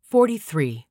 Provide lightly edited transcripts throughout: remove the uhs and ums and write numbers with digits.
43.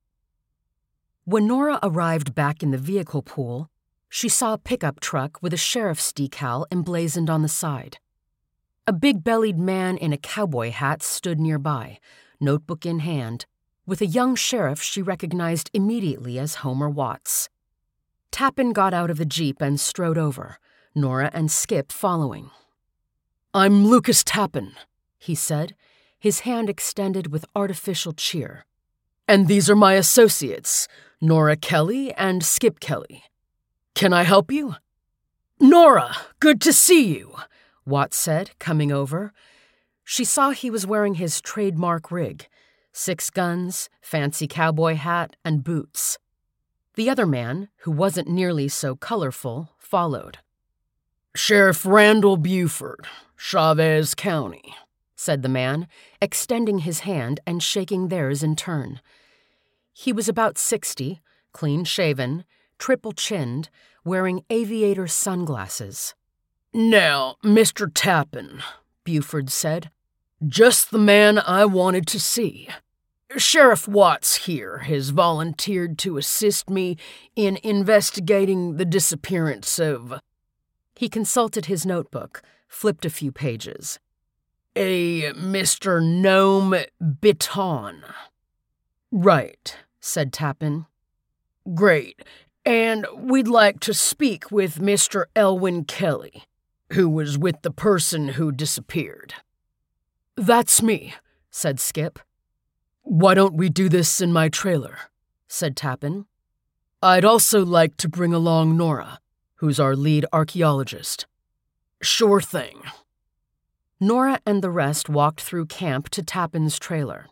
When Nora arrived back in the vehicle pool, she saw a pickup truck with a sheriff's decal emblazoned on the side. A big-bellied man in a cowboy hat stood nearby, notebook in hand, with a young sheriff she recognized immediately as Homer Watts. Tappan got out of the Jeep and strode over, Nora and Skip following. "I'm Lucas Tappan," he said, his hand extended with artificial cheer. "And these are my associates, Nora Kelly and Skip Kelly. Can I help you?" "Nora, good to see you," Watts said, coming over. She saw he was wearing his trademark rig, 6 guns, fancy cowboy hat, and boots. The other man, who wasn't nearly so colorful, followed. "Sheriff Randall Buford, Chavez County," said the man, extending his hand and shaking theirs in turn. He was about 60, clean-shaven, triple-chinned, wearing aviator sunglasses. "Now, Mr. Tappan," Buford said, "just the man I wanted to see. Sheriff Watts here has volunteered to assist me in investigating the disappearance of—" He consulted his notebook, flipped a few pages. "A Mr. Noam Bitton." "Right," said Tappan. "Great, and we'd like to speak with Mr. Elwyn Kelly, who was with the person who disappeared." "That's me," said Skip. "Why don't we do this in my trailer?" said Tappan. "I'd also like to bring along Nora, who's our lead archaeologist." "Sure thing." Nora and the rest walked through camp to Tappan's trailer.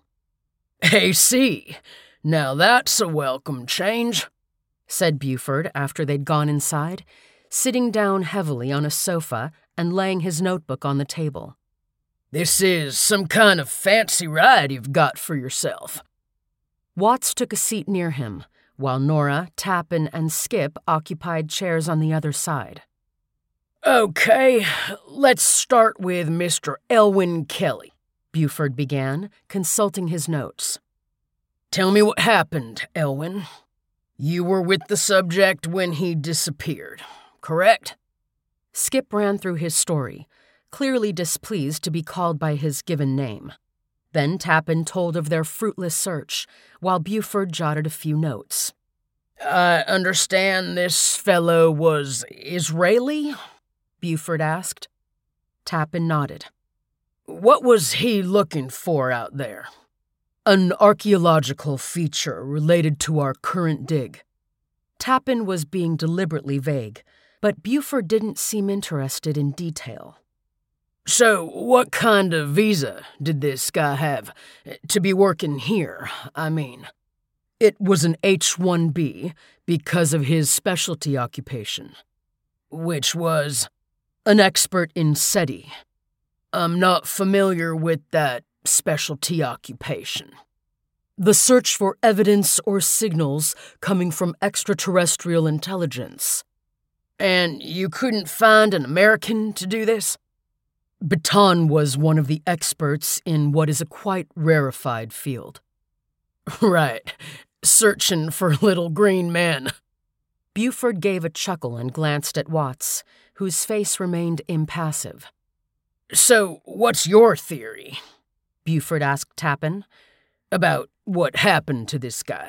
"AC, now that's a welcome change," said Buford after they'd gone inside, sitting down heavily on a sofa and laying his notebook on the table. "This is some kind of fancy ride you've got for yourself." Watts took a seat near him, while Nora, Tappan, and Skip occupied chairs on the other side. "Okay, let's start with Mr. Elwyn Kelly," Buford began, consulting his notes. "Tell me what happened, Elwyn. You were with the subject when he disappeared, correct?" Skip ran through his story, clearly displeased to be called by his given name. Then Tappan told of their fruitless search, while Buford jotted a few notes. "I understand this fellow was Israeli?" Buford asked. Tappan nodded. "What was he looking for out there?" "An archaeological feature related to our current dig." Tappan was being deliberately vague, but Buford didn't seem interested in detail. "So what kind of visa did this guy have? To be working here, I mean." "It was an H-1B because of his specialty occupation." "Which was?" "An expert in SETI." "I'm not familiar with that specialty occupation." "The search for evidence or signals coming from extraterrestrial intelligence." "And you couldn't find an American to do this?" "Bitton was one of the experts in what is a quite rarefied field." "Right, searching for little green men." Buford gave a chuckle and glanced at Watts, whose face remained impassive. "So what's your theory?" Buford asked Tappan. "About what happened to this guy?"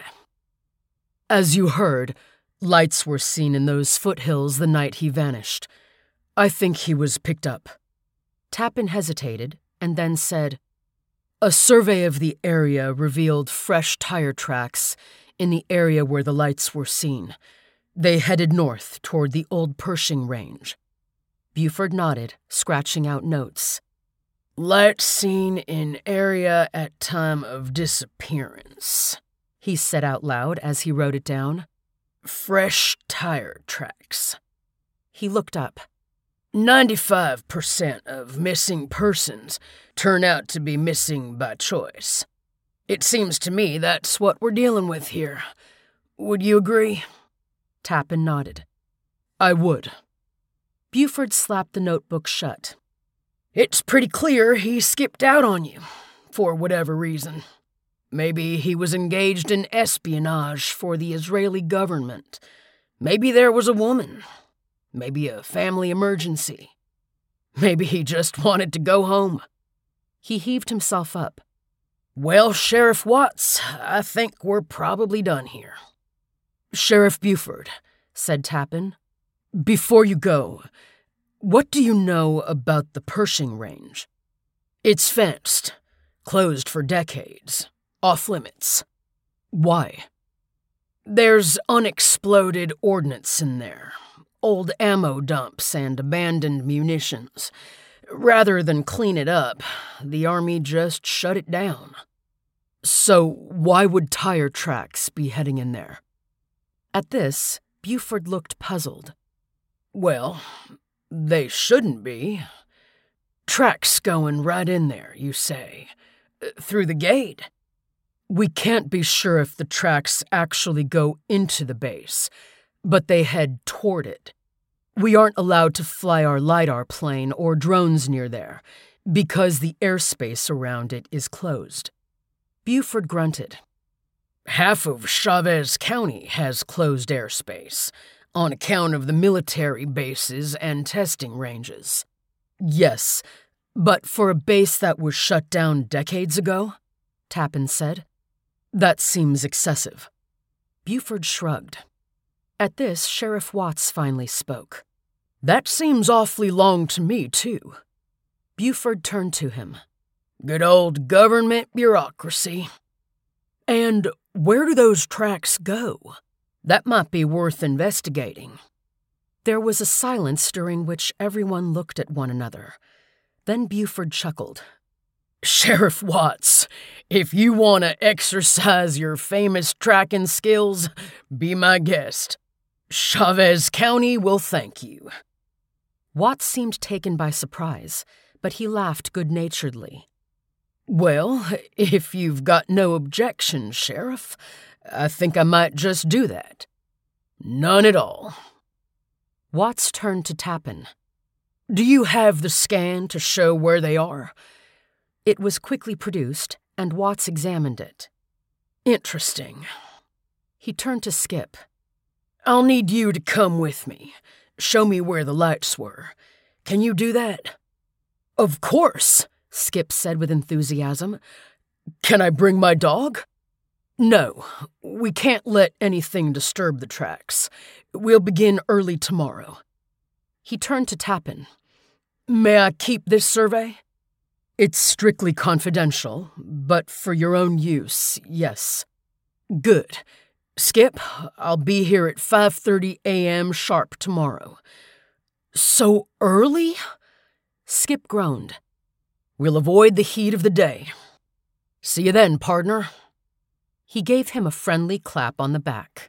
"As you heard, lights were seen in those foothills the night he vanished. I think he was picked up." Tappan hesitated and then said, "A survey of the area revealed fresh tire tracks in the area where the lights were seen. They headed north toward the old Pershing Range." Buford nodded, scratching out notes. "Lights seen in area at time of disappearance," he said out loud as he wrote it down. "Fresh tire tracks." He looked up. 95% of missing persons turn out to be missing by choice. It seems to me that's what we're dealing with here. Would you agree?" Tappan nodded. "I would." Buford slapped the notebook shut. "It's pretty clear he skipped out on you, for whatever reason." Maybe he was engaged in espionage for the Israeli government. Maybe there was a woman. Maybe a family emergency. Maybe he just wanted to go home. He heaved himself up. Well, Sheriff Watts, I think we're probably done here. Sheriff Buford, said Tappan, before you go, what do you know about the Pershing Range? It's fenced, closed for decades, off limits. Why? There's unexploded ordnance in there, old ammo dumps and abandoned munitions. Rather than clean it up, the Army just shut it down. So why would tire tracks be heading in there? At this, Buford looked puzzled. Well, they shouldn't be. Tracks going right in there, you say. Through the gate. We can't be sure if the tracks actually go into the base, but they head toward it. We aren't allowed to fly our LiDAR plane or drones near there, because the airspace around it is closed. Buford grunted. Half of Chavez County has closed airspace, on account of the military bases and testing ranges. Yes, but for a base that was shut down decades ago, Tappan said, that seems excessive. Buford shrugged. At this, Sheriff Watts finally spoke. That seems awfully long to me, too. Buford turned to him. Good old government bureaucracy. And where do those tracks go? That might be worth investigating. There was a silence during which everyone looked at one another. Then Buford chuckled. Sheriff Watts, if you want to exercise your famous tracking skills, be my guest. Chavez County will thank you. Watts seemed taken by surprise, but he laughed good-naturedly. Well, if you've got no objection, Sheriff, I think I might just do that. None at all. Watts turned to Tappan. Do you have the scan to show where they are? It was quickly produced, and Watts examined it. Interesting. He turned to Skip. I'll need you to come with me. Show me where the lights were. Can you do that? Of course, Skip said with enthusiasm. Can I bring my dog? No, we can't let anything disturb the tracks. We'll begin early tomorrow. He turned to Tappan. May I keep this survey? It's strictly confidential, but for your own use, yes. Good. Skip, I'll be here at 5:30 a.m. sharp tomorrow. So early? Skip groaned. We'll avoid the heat of the day. See you then, partner. He gave him a friendly clap on the back.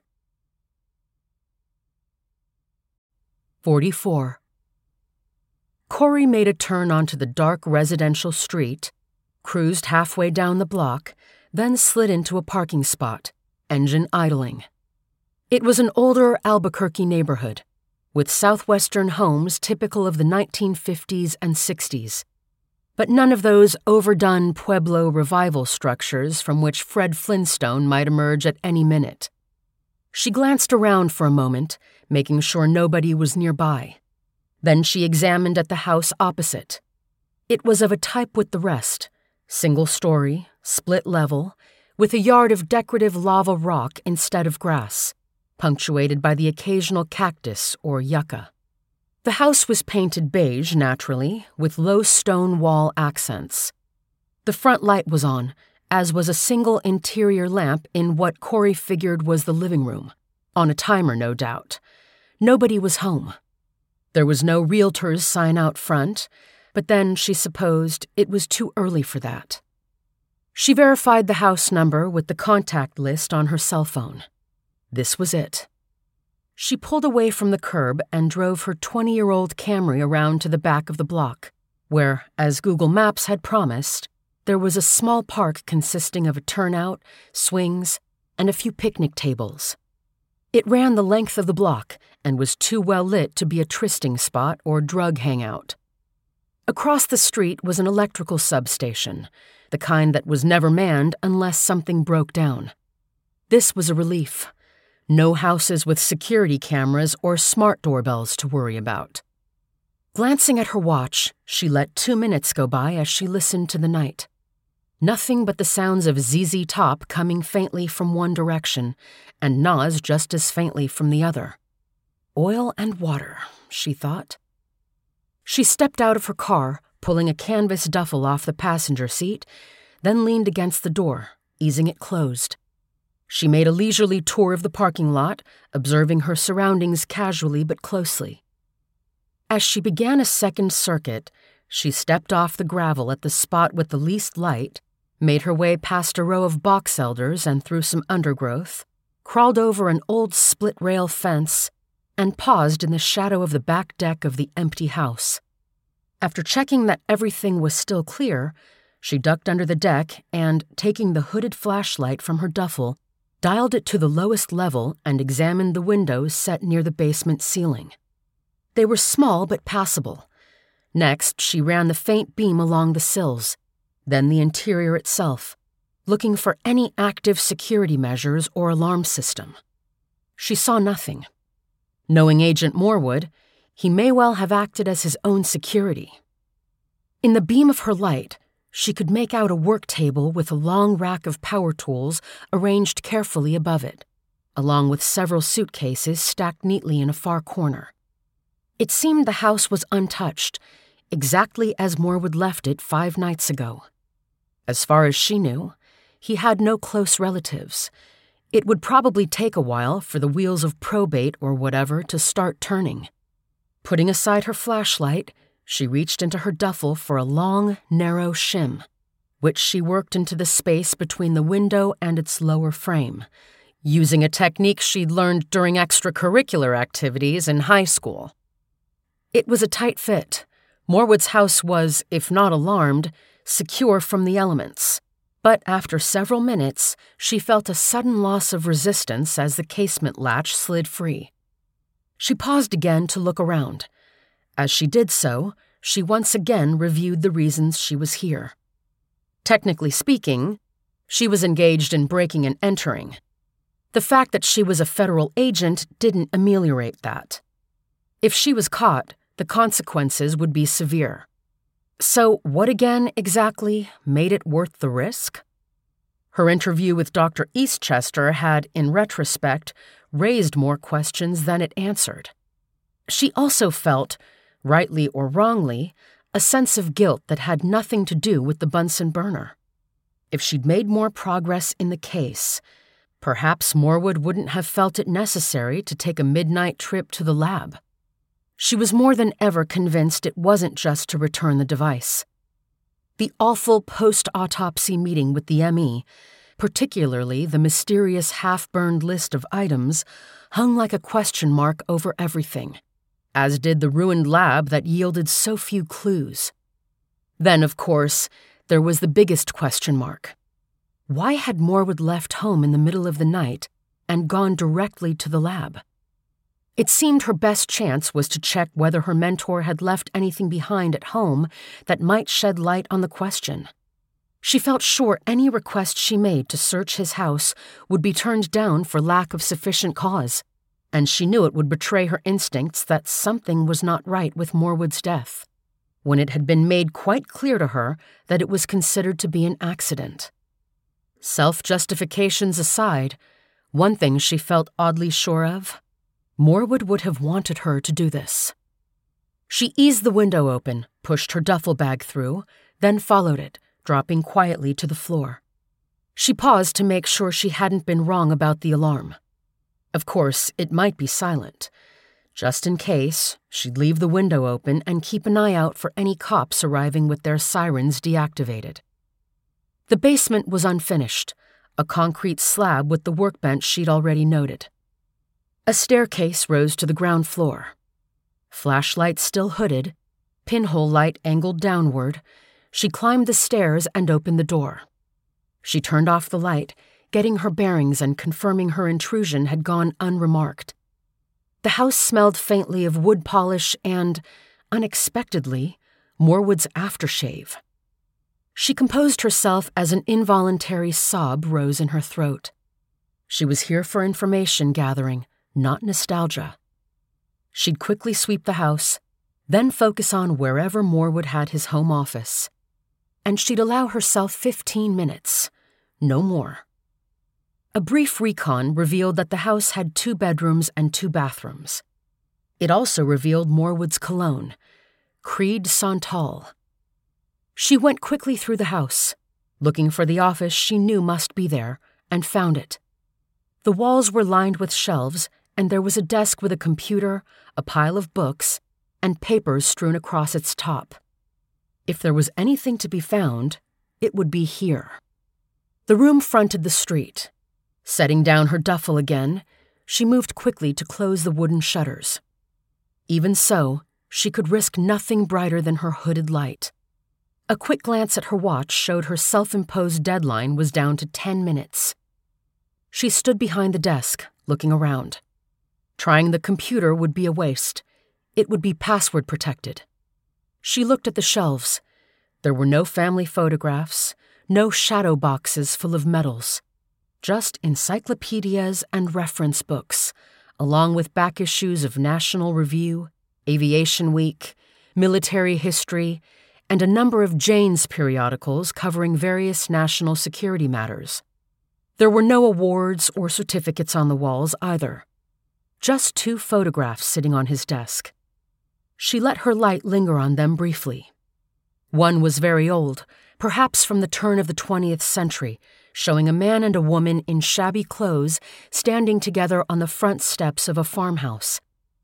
44. Corey made a turn onto the dark residential street, cruised halfway down the block, then slid into a parking spot, engine idling. It was an older Albuquerque neighborhood, with southwestern homes typical of the 1950s and 60s, but none of those overdone Pueblo revival structures from which Fred Flintstone might emerge at any minute. She glanced around for a moment, making sure nobody was nearby. Then she examined at the house opposite. It was of a type with the rest, single-story, split-level, with a yard of decorative lava rock instead of grass, punctuated by the occasional cactus or yucca. The house was painted beige, naturally, with low stone wall accents. The front light was on, as was a single interior lamp in what Corey figured was the living room, on a timer, no doubt. Nobody was home. There was no realtor's sign out front, but then she supposed it was too early for that. She verified the house number with the contact list on her cell phone. This was it. She pulled away from the curb and drove her 20-year-old Camry around to the back of the block, where, as Google Maps had promised, there was a small park consisting of a turnout, swings, and a few picnic tables. It ran the length of the block and was too well lit to be a trysting spot or drug hangout. Across the street was an electrical substation, the kind that was never manned unless something broke down. This was a relief. No houses with security cameras or smart doorbells to worry about. Glancing at her watch, she let 2 minutes go by as she listened to the night. Nothing but the sounds of ZZ Top coming faintly from one direction, and Nas just as faintly from the other. Oil and water, she thought. She stepped out of her car, pulling a canvas duffel off the passenger seat, then leaned against the door, easing it closed. She made a leisurely tour of the parking lot, observing her surroundings casually but closely. As she began a second circuit, she stepped off the gravel at the spot with the least light, made her way past a row of box elders and through some undergrowth, crawled over an old split-rail fence, and paused in the shadow of the back deck of the empty house. After checking that everything was still clear, she ducked under the deck and, taking the hooded flashlight from her duffel, dialed it to the lowest level and examined the windows set near the basement ceiling. They were small but passable. Next, she ran the faint beam along the sills, then the interior itself, looking for any active security measures or alarm system. She saw nothing. Knowing Agent Morwood, he may well have acted as his own security. In the beam of her light, she could make out a work table with a long rack of power tools arranged carefully above it, along with several suitcases stacked neatly in a far corner. It seemed the house was untouched, exactly as Morwood left it 5 nights ago. As far as she knew, he had no close relatives. It would probably take a while for the wheels of probate or whatever to start turning. Putting aside her flashlight, she reached into her duffel for a long, narrow shim, which she worked into the space between the window and its lower frame, using a technique she'd learned during extracurricular activities in high school. It was a tight fit. Morwood's house was, if not alarmed, secure from the elements. But after several minutes, she felt a sudden loss of resistance as the casement latch slid free. She paused again to look around. As she did so, she once again reviewed the reasons she was here. Technically speaking, she was engaged in breaking and entering. The fact that she was a federal agent didn't ameliorate that. If she was caught, the consequences would be severe. So what again, exactly, made it worth the risk? Her interview with Dr. Eastchester had, in retrospect, raised more questions than it answered. She also felt, rightly or wrongly, a sense of guilt that had nothing to do with the Bunsen burner. If she'd made more progress in the case, perhaps Morwood wouldn't have felt it necessary to take a midnight trip to the lab. She was more than ever convinced it wasn't just to return the device. The awful post-autopsy meeting with the ME, particularly the mysterious half-burned list of items, hung like a question mark over everything, as did the ruined lab that yielded so few clues. Then, of course, there was the biggest question mark. Why had Morwood left home in the middle of the night and gone directly to the lab? It seemed her best chance was to check whether her mentor had left anything behind at home that might shed light on the question. She felt sure any request she made to search his house would be turned down for lack of sufficient cause, and she knew it would betray her instincts that something was not right with Morwood's death, when it had been made quite clear to her that it was considered to be an accident. Self-justifications aside, one thing she felt oddly sure of: Morwood would have wanted her to do this. She eased the window open, pushed her duffel bag through, then followed it, dropping quietly to the floor. She paused to make sure she hadn't been wrong about the alarm. Of course, it might be silent. Just in case, she'd leave the window open and keep an eye out for any cops arriving with their sirens deactivated. The basement was unfinished, a concrete slab with the workbench she'd already noted. A staircase rose to the ground floor. Flashlight still hooded, pinhole light angled downward, she climbed the stairs and opened the door. She turned off the light, getting her bearings and confirming her intrusion had gone unremarked. The house smelled faintly of wood polish and, unexpectedly, Morwood's aftershave. She composed herself as an involuntary sob rose in her throat. She was here for information gathering, not nostalgia. She'd quickly sweep the house, then focus on wherever Morwood had his home office. And she'd allow herself 15 minutes, no more. A brief recon revealed that the house had 2 bedrooms and 2 bathrooms. It also revealed Morwood's cologne, Creed Santal. She went quickly through the house, looking for the office she knew must be there, and found it. The walls were lined with shelves, and there was a desk with a computer, a pile of books, and papers strewn across its top. If there was anything to be found, it would be here. The room fronted the street. Setting down her duffel again, she moved quickly to close the wooden shutters. Even so, she could risk nothing brighter than her hooded light. A quick glance at her watch showed her self-imposed deadline was down to 10 minutes. She stood behind the desk, looking around. Trying the computer would be a waste. It would be password protected. She looked at the shelves. There were no family photographs, no shadow boxes full of medals. Just encyclopedias and reference books, along with back issues of National Review, Aviation Week, Military History, and a number of Jane's periodicals covering various national security matters. There were no awards or certificates on the walls either. Just 2 photographs sitting on his desk. She let her light linger on them briefly. One was very old, perhaps from the turn of the 20th century, showing a man and a woman in shabby clothes standing together on the front steps of a farmhouse.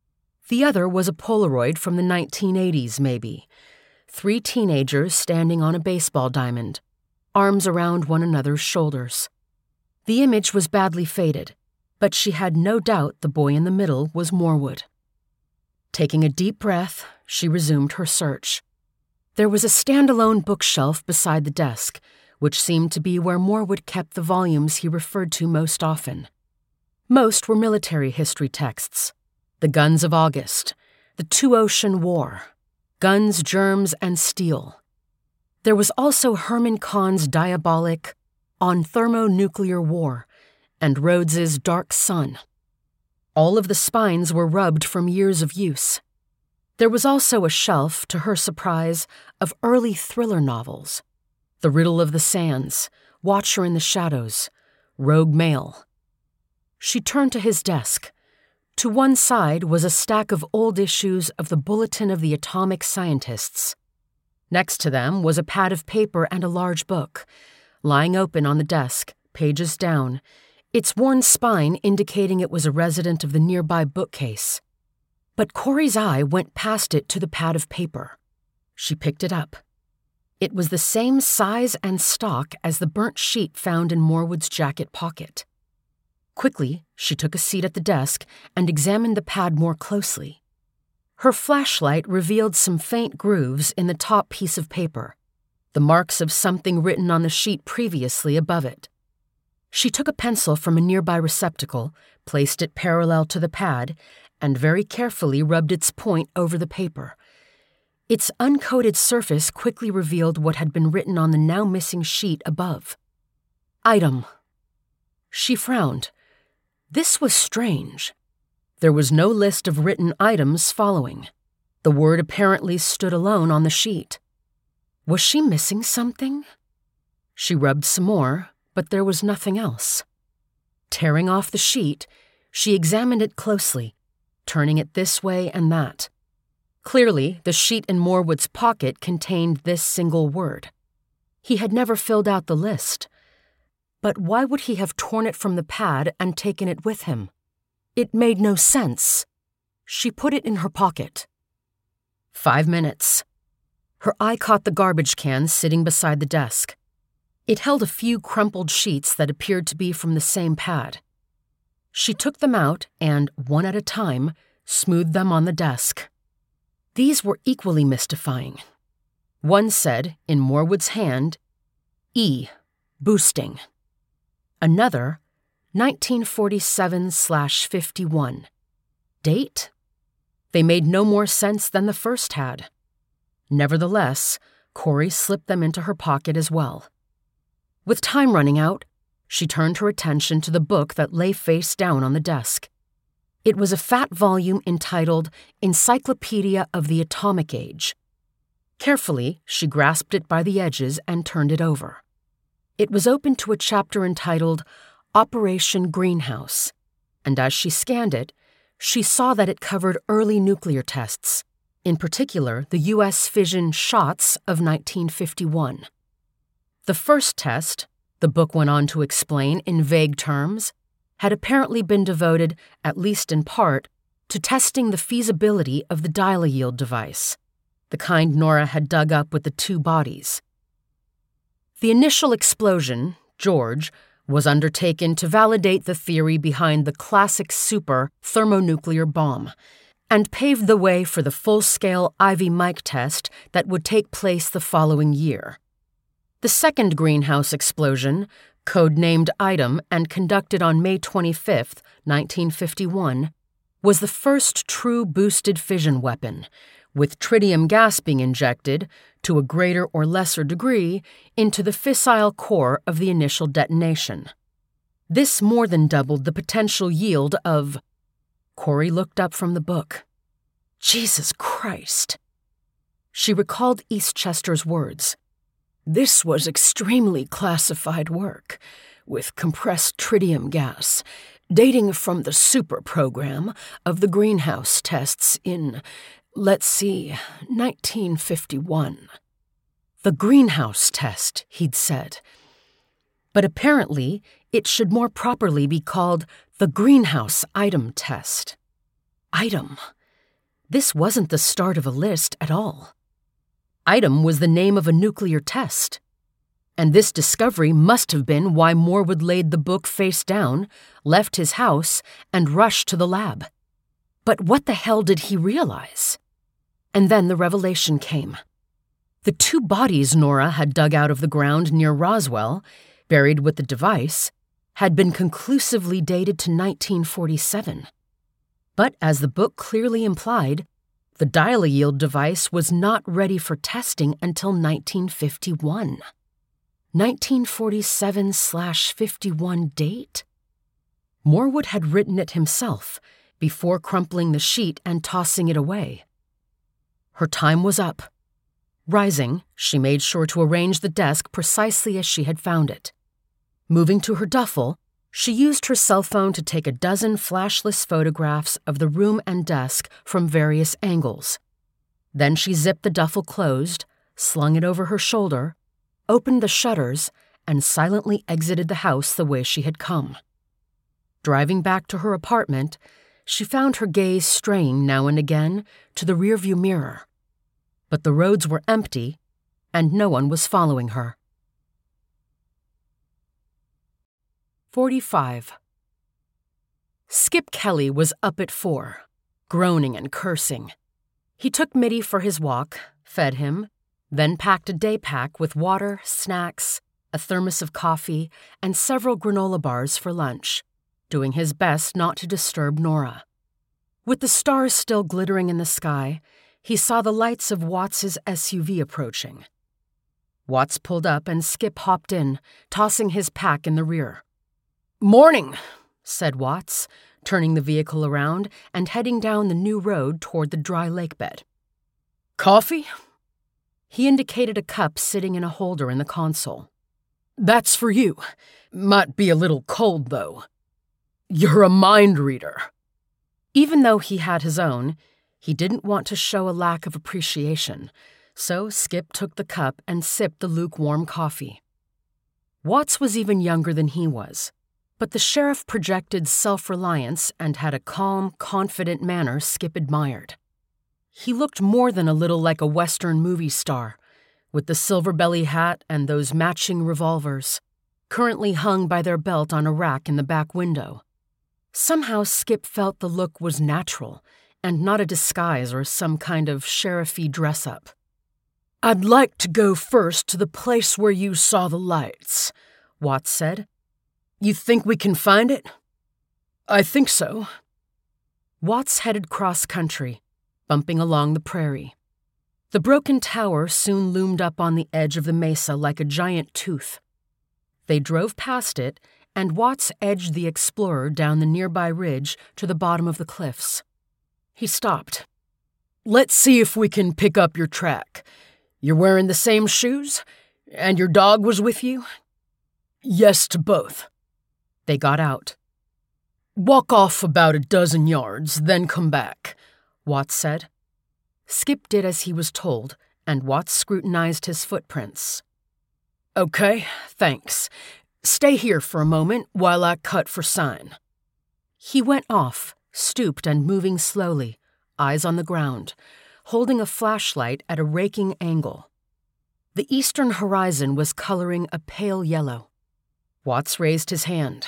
The other was a Polaroid from the 1980s, maybe. 3 teenagers standing on a baseball diamond, arms around one another's shoulders. The image was badly faded, but she had no doubt the boy in the middle was Morwood. Taking a deep breath, she resumed her search. There was a standalone bookshelf beside the desk, which seemed to be where Morwood kept the volumes he referred to most often. Most were military history texts. The Guns of August, the Two-Ocean War, Guns, Germs, and Steel. There was also Herman Kahn's diabolic On Thermonuclear War and Rhodes's Dark Sun. All of the spines were rubbed from years of use. There was also a shelf, to her surprise, of early thriller novels. The Riddle of the Sands, Watcher in the Shadows, Rogue Mail. She turned to his desk. To one side was a stack of old issues of the Bulletin of the Atomic Scientists. Next to them was a pad of paper and a large book, lying open on the desk, pages down, its worn spine indicating it was a resident of the nearby bookcase. But Corey's eye went past it to the pad of paper. She picked it up. It was the same size and stock as the burnt sheet found in Morwood's jacket pocket. Quickly, she took a seat at the desk and examined the pad more closely. Her flashlight revealed some faint grooves in the top piece of paper, the marks of something written on the sheet previously above it. She took a pencil from a nearby receptacle, placed it parallel to the pad, and very carefully rubbed its point over the paper. Its uncoated surface quickly revealed what had been written on the now missing sheet above. Item. She frowned. This was strange. There was no list of written items following. The word apparently stood alone on the sheet. Was she missing something? She rubbed some more, but there was nothing else. Tearing off the sheet, she examined it closely, turning it this way and that. Clearly, the sheet in Morwood's pocket contained this single word. He had never filled out the list. But why would he have torn it from the pad and taken it with him? It made no sense. She put it in her pocket. 5 minutes. Her eye caught the garbage can sitting beside the desk. It held a few crumpled sheets that appeared to be from the same pad. She took them out and, one at a time, smoothed them on the desk. These were equally mystifying. One said, in Morwood's hand, E, boosting. Another, 1947/51. Date? They made no more sense than the first had. Nevertheless, Corey slipped them into her pocket as well. With time running out, she turned her attention to the book that lay face down on the desk. It was a fat volume entitled Encyclopedia of the Atomic Age. Carefully, she grasped it by the edges and turned it over. It was open to a chapter entitled Operation Greenhouse, and as she scanned it, she saw that it covered early nuclear tests, in particular the U.S. fission shots of 1951. The first test, the book went on to explain in vague terms, had apparently been devoted, at least in part, to testing the feasibility of the dial-a-yield device, the kind Nora had dug up with the two bodies. The initial explosion, George, was undertaken to validate the theory behind the classic super thermonuclear bomb, and paved the way for the full-scale Ivy Mike test that would take place the following year. The second greenhouse explosion, codenamed Item and conducted on May 25, 1951, was the first true boosted fission weapon, with tritium gas being injected, to a greater or lesser degree, into the fissile core of the initial detonation. This more than doubled the potential yield of... Corey looked up from the book. Jesus Christ! She recalled Eastchester's words. This was extremely classified work, with compressed tritium gas, dating from the super program of the greenhouse tests in, 1951. The greenhouse test, he'd said. But apparently, it should more properly be called the greenhouse item test. Item. This wasn't the start of a list at all. Item was the name of a nuclear test. And this discovery must have been why Morwood laid the book face down, left his house, and rushed to the lab. But what the hell did he realize? And then the revelation came. The two bodies Nora had dug out of the ground near Roswell, buried with the device, had been conclusively dated to 1947. But as the book clearly implied, the dial-a-yield device was not ready for testing until 1951. 1947/51 date? Morwood had written it himself, before crumpling the sheet and tossing it away. Her time was up. Rising, she made sure to arrange the desk precisely as she had found it. Moving to her duffel, she used her cell phone to take a dozen flashless photographs of the room and desk from various angles. Then she zipped the duffel closed, slung it over her shoulder, opened the shutters, and silently exited the house the way she had come. Driving back to her apartment, she found her gaze straying now and again to the rearview mirror. But the roads were empty, and no one was following her. 45. Skip Kelly was up at 4, groaning and cursing. He took Mitty for his walk, fed him, then packed a day pack with water, snacks, a thermos of coffee, and several granola bars for lunch, doing his best not to disturb Nora. With the stars still glittering in the sky, he saw the lights of Watts's SUV approaching. Watts pulled up and Skip hopped in, tossing his pack in the rear. "Morning," said Watts, turning the vehicle around and heading down the new road toward the dry lake bed. "Coffee?" He indicated a cup sitting in a holder in the console. "That's for you. Might be a little cold, though. You're a mind reader." Even though he had his own, he didn't want to show a lack of appreciation, so Skip took the cup and sipped the lukewarm coffee. Watts was even younger than he was, but the sheriff projected self-reliance and had a calm, confident manner Skip admired. He looked more than a little like a Western movie star, with the silver belly hat and those matching revolvers, currently hung by their belt on a rack in the back window. Somehow Skip felt the look was natural, and not a disguise or some kind of sheriffy dress-up. "I'd like to go first to the place where you saw the lights," Watts said. "You think we can find it?" "I think so." Watts headed cross-country, bumping along the prairie. The broken tower soon loomed up on the edge of the mesa like a giant tooth. They drove past it, and Watts edged the Explorer down the nearby ridge to the bottom of the cliffs. He stopped. "Let's see if we can pick up your track. You're wearing the same shoes? And your dog was with you?" "Yes to both." They got out. "Walk off about a dozen yards, then come back," Watts said. Skip did as he was told, and Watts scrutinized his footprints. "Okay, thanks. Stay here for a moment while I cut for sign." He went off, stooped and moving slowly, eyes on the ground, holding a flashlight at a raking angle. The eastern horizon was coloring a pale yellow. Watts raised his hand.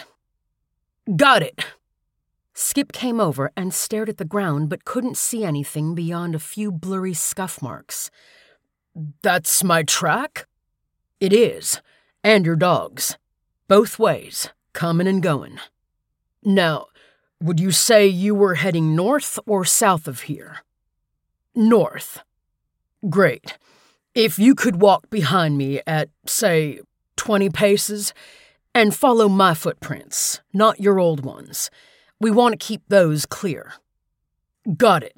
"Got it!" Skip came over and stared at the ground but couldn't see anything beyond a few blurry scuff marks. "That's my track?" "It is, and your dog's. Both ways, coming and going. Now, would you say you were heading north or south of here?" "North." "Great. If you could walk behind me at, say, 20 paces, and follow my footprints, not your old ones. We want to keep those clear." "Got it."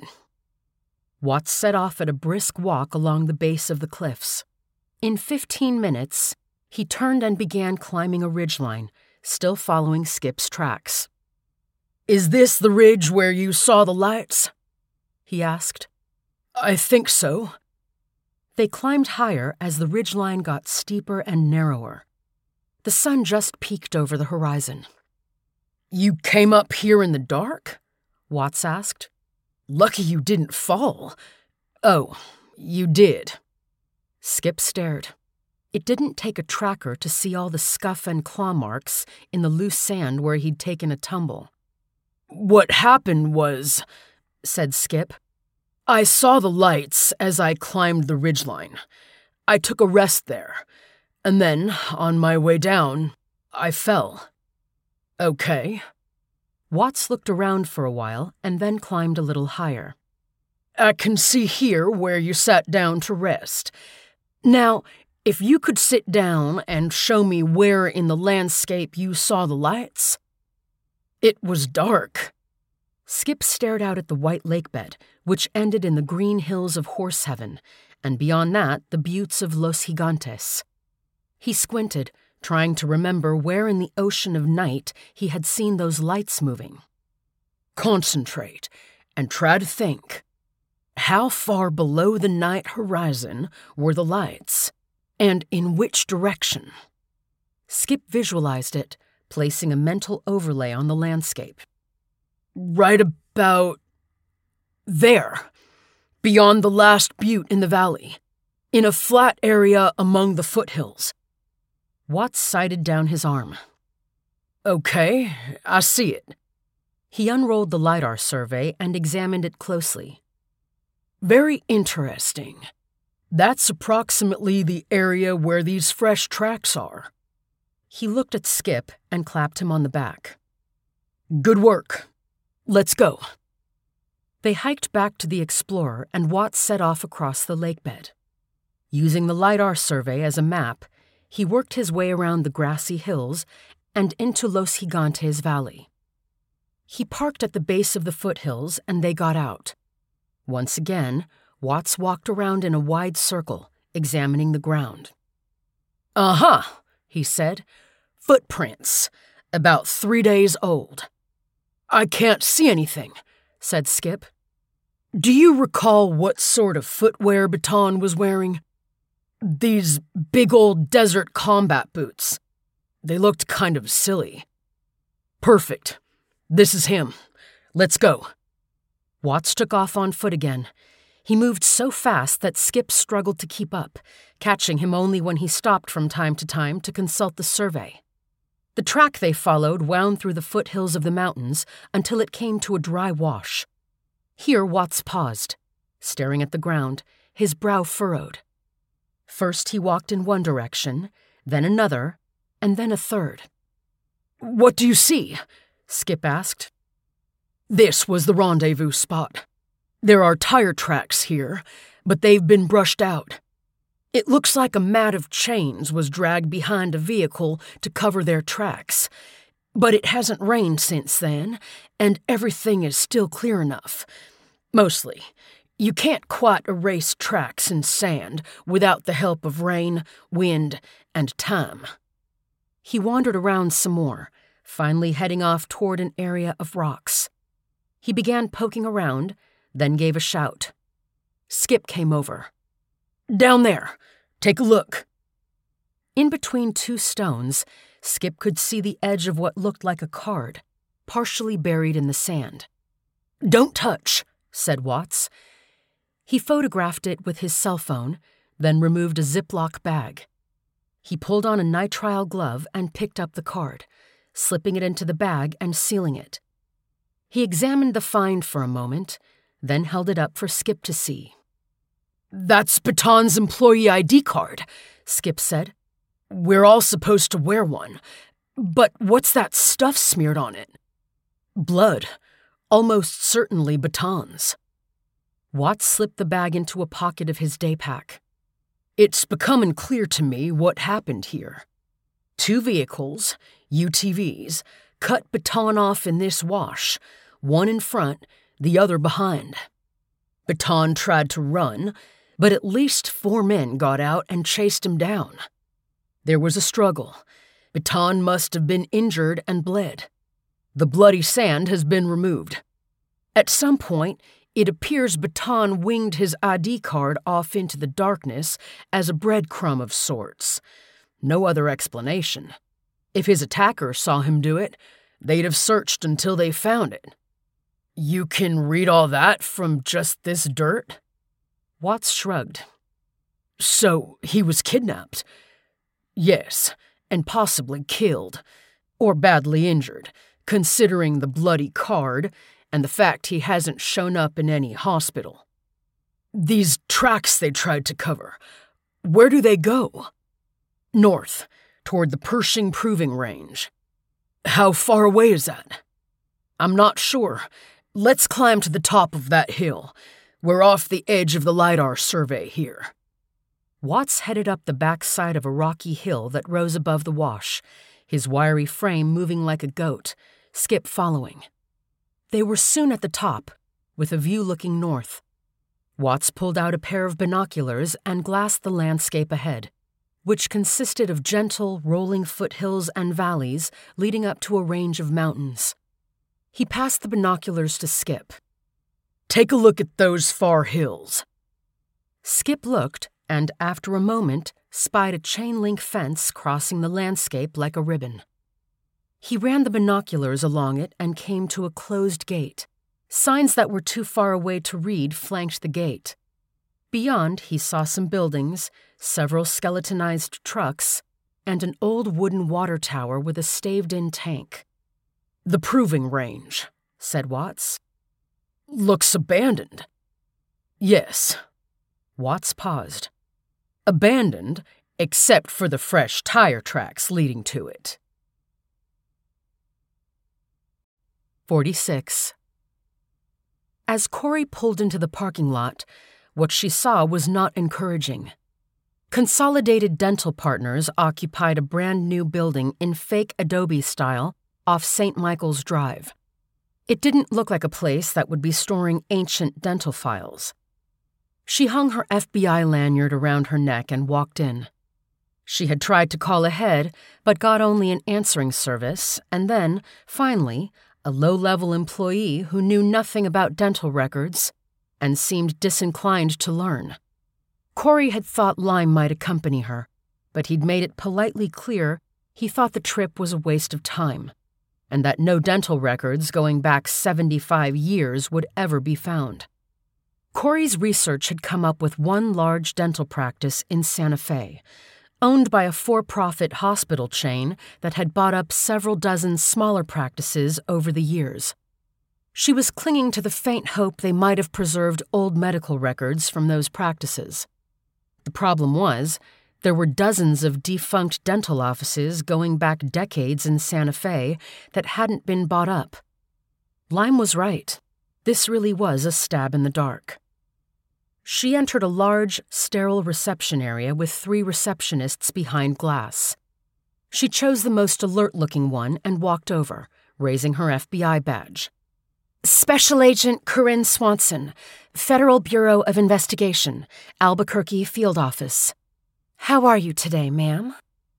Watts set off at a brisk walk along the base of the cliffs. In 15 minutes, he turned and began climbing a ridgeline, still following Skip's tracks. "Is this the ridge where you saw the lights?" he asked. "I think so." They climbed higher as the ridgeline got steeper and narrower. The sun just peeked over the horizon. "You came up here in the dark?" Watts asked. "Lucky you didn't fall." "Oh, you did." Skip stared. It didn't take a tracker to see all the scuff and claw marks in the loose sand where he'd taken a tumble. "What happened was," said Skip, "I saw the lights as I climbed the ridgeline. I took a rest there, and then, on my way down, I fell." "Okay." Watts looked around for a while and then climbed a little higher. "I can see here where you sat down to rest. Now, if you could sit down and show me where in the landscape you saw the lights." "It was dark." Skip stared out at the white lake bed, which ended in the green hills of Horse Heaven, and beyond that, the buttes of Los Gigantes. He squinted, trying to remember where in the ocean of night he had seen those lights moving. "Concentrate, and try to think. How far below the night horizon were the lights, and in which direction?" Skip visualized it, placing a mental overlay on the landscape. "Right about there, beyond the last butte in the valley, in a flat area among the foothills." Watts sighted down his arm. "Okay, I see it." He unrolled the LiDAR survey and examined it closely. "Very interesting. That's approximately the area where these fresh tracks are." He looked at Skip and clapped him on the back. "Good work. Let's go." They hiked back to the Explorer and Watts set off across the lake bed. Using the LiDAR survey as a map, he worked his way around the grassy hills and into Los Gigantes Valley. He parked at the base of the foothills and they got out. Once again, Watts walked around in a wide circle, examining the ground. "Uh-huh," he said. "Footprints, about 3 days old." "I can't see anything," said Skip. "Do you recall what sort of footwear Baton was wearing?" "These big old desert combat boots. They looked kind of silly." "Perfect. This is him. Let's go." Watts took off on foot again. He moved so fast that Skip struggled to keep up, catching him only when he stopped from time to time to consult the survey. The track they followed wound through the foothills of the mountains until it came to a dry wash. Here Watts paused, staring at the ground, his brow furrowed. First he walked in one direction, then another, and then a third. "What do you see?" Skip asked. "This was the rendezvous spot. There are tire tracks here, but they've been brushed out. It looks like a mat of chains was dragged behind a vehicle to cover their tracks, but it hasn't rained since then, and everything is still clear enough. Mostly. You can't quite erase tracks in sand without the help of rain, wind, and time. He wandered around some more, finally heading off toward an area of rocks. He began poking around, then gave a shout. Skip came over. "Down there! Take a look!" In between two stones, Skip could see the edge of what looked like a card, partially buried in the sand. "Don't touch," said Watts. He photographed it with his cell phone, then removed a Ziploc bag. He pulled on a nitrile glove and picked up the card, slipping it into the bag and sealing it. He examined the find for a moment, then held it up for Skip to see. "That's Baton's employee ID card," Skip said. "We're all supposed to wear one. But what's that stuff smeared on it?" "Blood. Almost certainly Baton's." Watts slipped the bag into a pocket of his day pack. "It's becoming clear to me what happened here. 2 vehicles, UTVs, cut Baton off in this wash, one in front, the other behind. Baton tried to run, but at least 4 men got out and chased him down. There was a struggle. Baton must have been injured and bled. The bloody sand has been removed. At some point, it appears Baton winged his ID card off into the darkness as a breadcrumb of sorts. No other explanation. If his attacker saw him do it, they'd have searched until they found it." "You can read all that from just this dirt?" Watts shrugged. "So he was kidnapped?" "Yes, and possibly killed. Or badly injured, considering the bloody card and the fact he hasn't shown up in any hospital. These tracks they tried to cover, where do they go?" "North, toward the Pershing Proving Range." "How far away is that?" "I'm not sure. Let's climb to the top of that hill. We're off the edge of the LiDAR survey here." Watts headed up the backside of a rocky hill that rose above the wash, his wiry frame moving like a goat, Skip following. They were soon at the top, with a view looking north. Watts pulled out a pair of binoculars and glassed the landscape ahead, which consisted of gentle, rolling foothills and valleys leading up to a range of mountains. He passed the binoculars to Skip. "Take a look at those far hills." Skip looked, and after a moment, spied a chain-link fence crossing the landscape like a ribbon. He ran the binoculars along it and came to a closed gate. Signs that were too far away to read flanked the gate. Beyond, he saw some buildings, several skeletonized trucks, and an old wooden water tower with a staved-in tank. "The Proving Range," said Watts. "Looks abandoned." "Yes." Watts paused. "Abandoned, except for the fresh tire tracks leading to it." 46. As Corey pulled into the parking lot, what she saw was not encouraging. Consolidated Dental Partners occupied a brand-new building in fake Adobe style off St. Michael's Drive. It didn't look like a place that would be storing ancient dental files. She hung her FBI lanyard around her neck and walked in. She had tried to call ahead, but got only an answering service, and then, finally, a low-level employee who knew nothing about dental records and seemed disinclined to learn. Corey had thought Lime might accompany her, but he'd made it politely clear he thought the trip was a waste of time, and that no dental records going back 75 years would ever be found. Corey's research had come up with one large dental practice in Santa Fe, owned by a for-profit hospital chain that had bought up several dozen smaller practices over the years. She was clinging to the faint hope they might have preserved old medical records from those practices. The problem was, there were dozens of defunct dental offices going back decades in Santa Fe that hadn't been bought up. Lime was right. This really was a stab in the dark. She entered a large, sterile reception area with 3 receptionists behind glass. She chose the most alert-looking one and walked over, raising her FBI badge. Special Agent Corinne Swanson, Federal Bureau of Investigation, Albuquerque Field Office. How are you today, ma'am?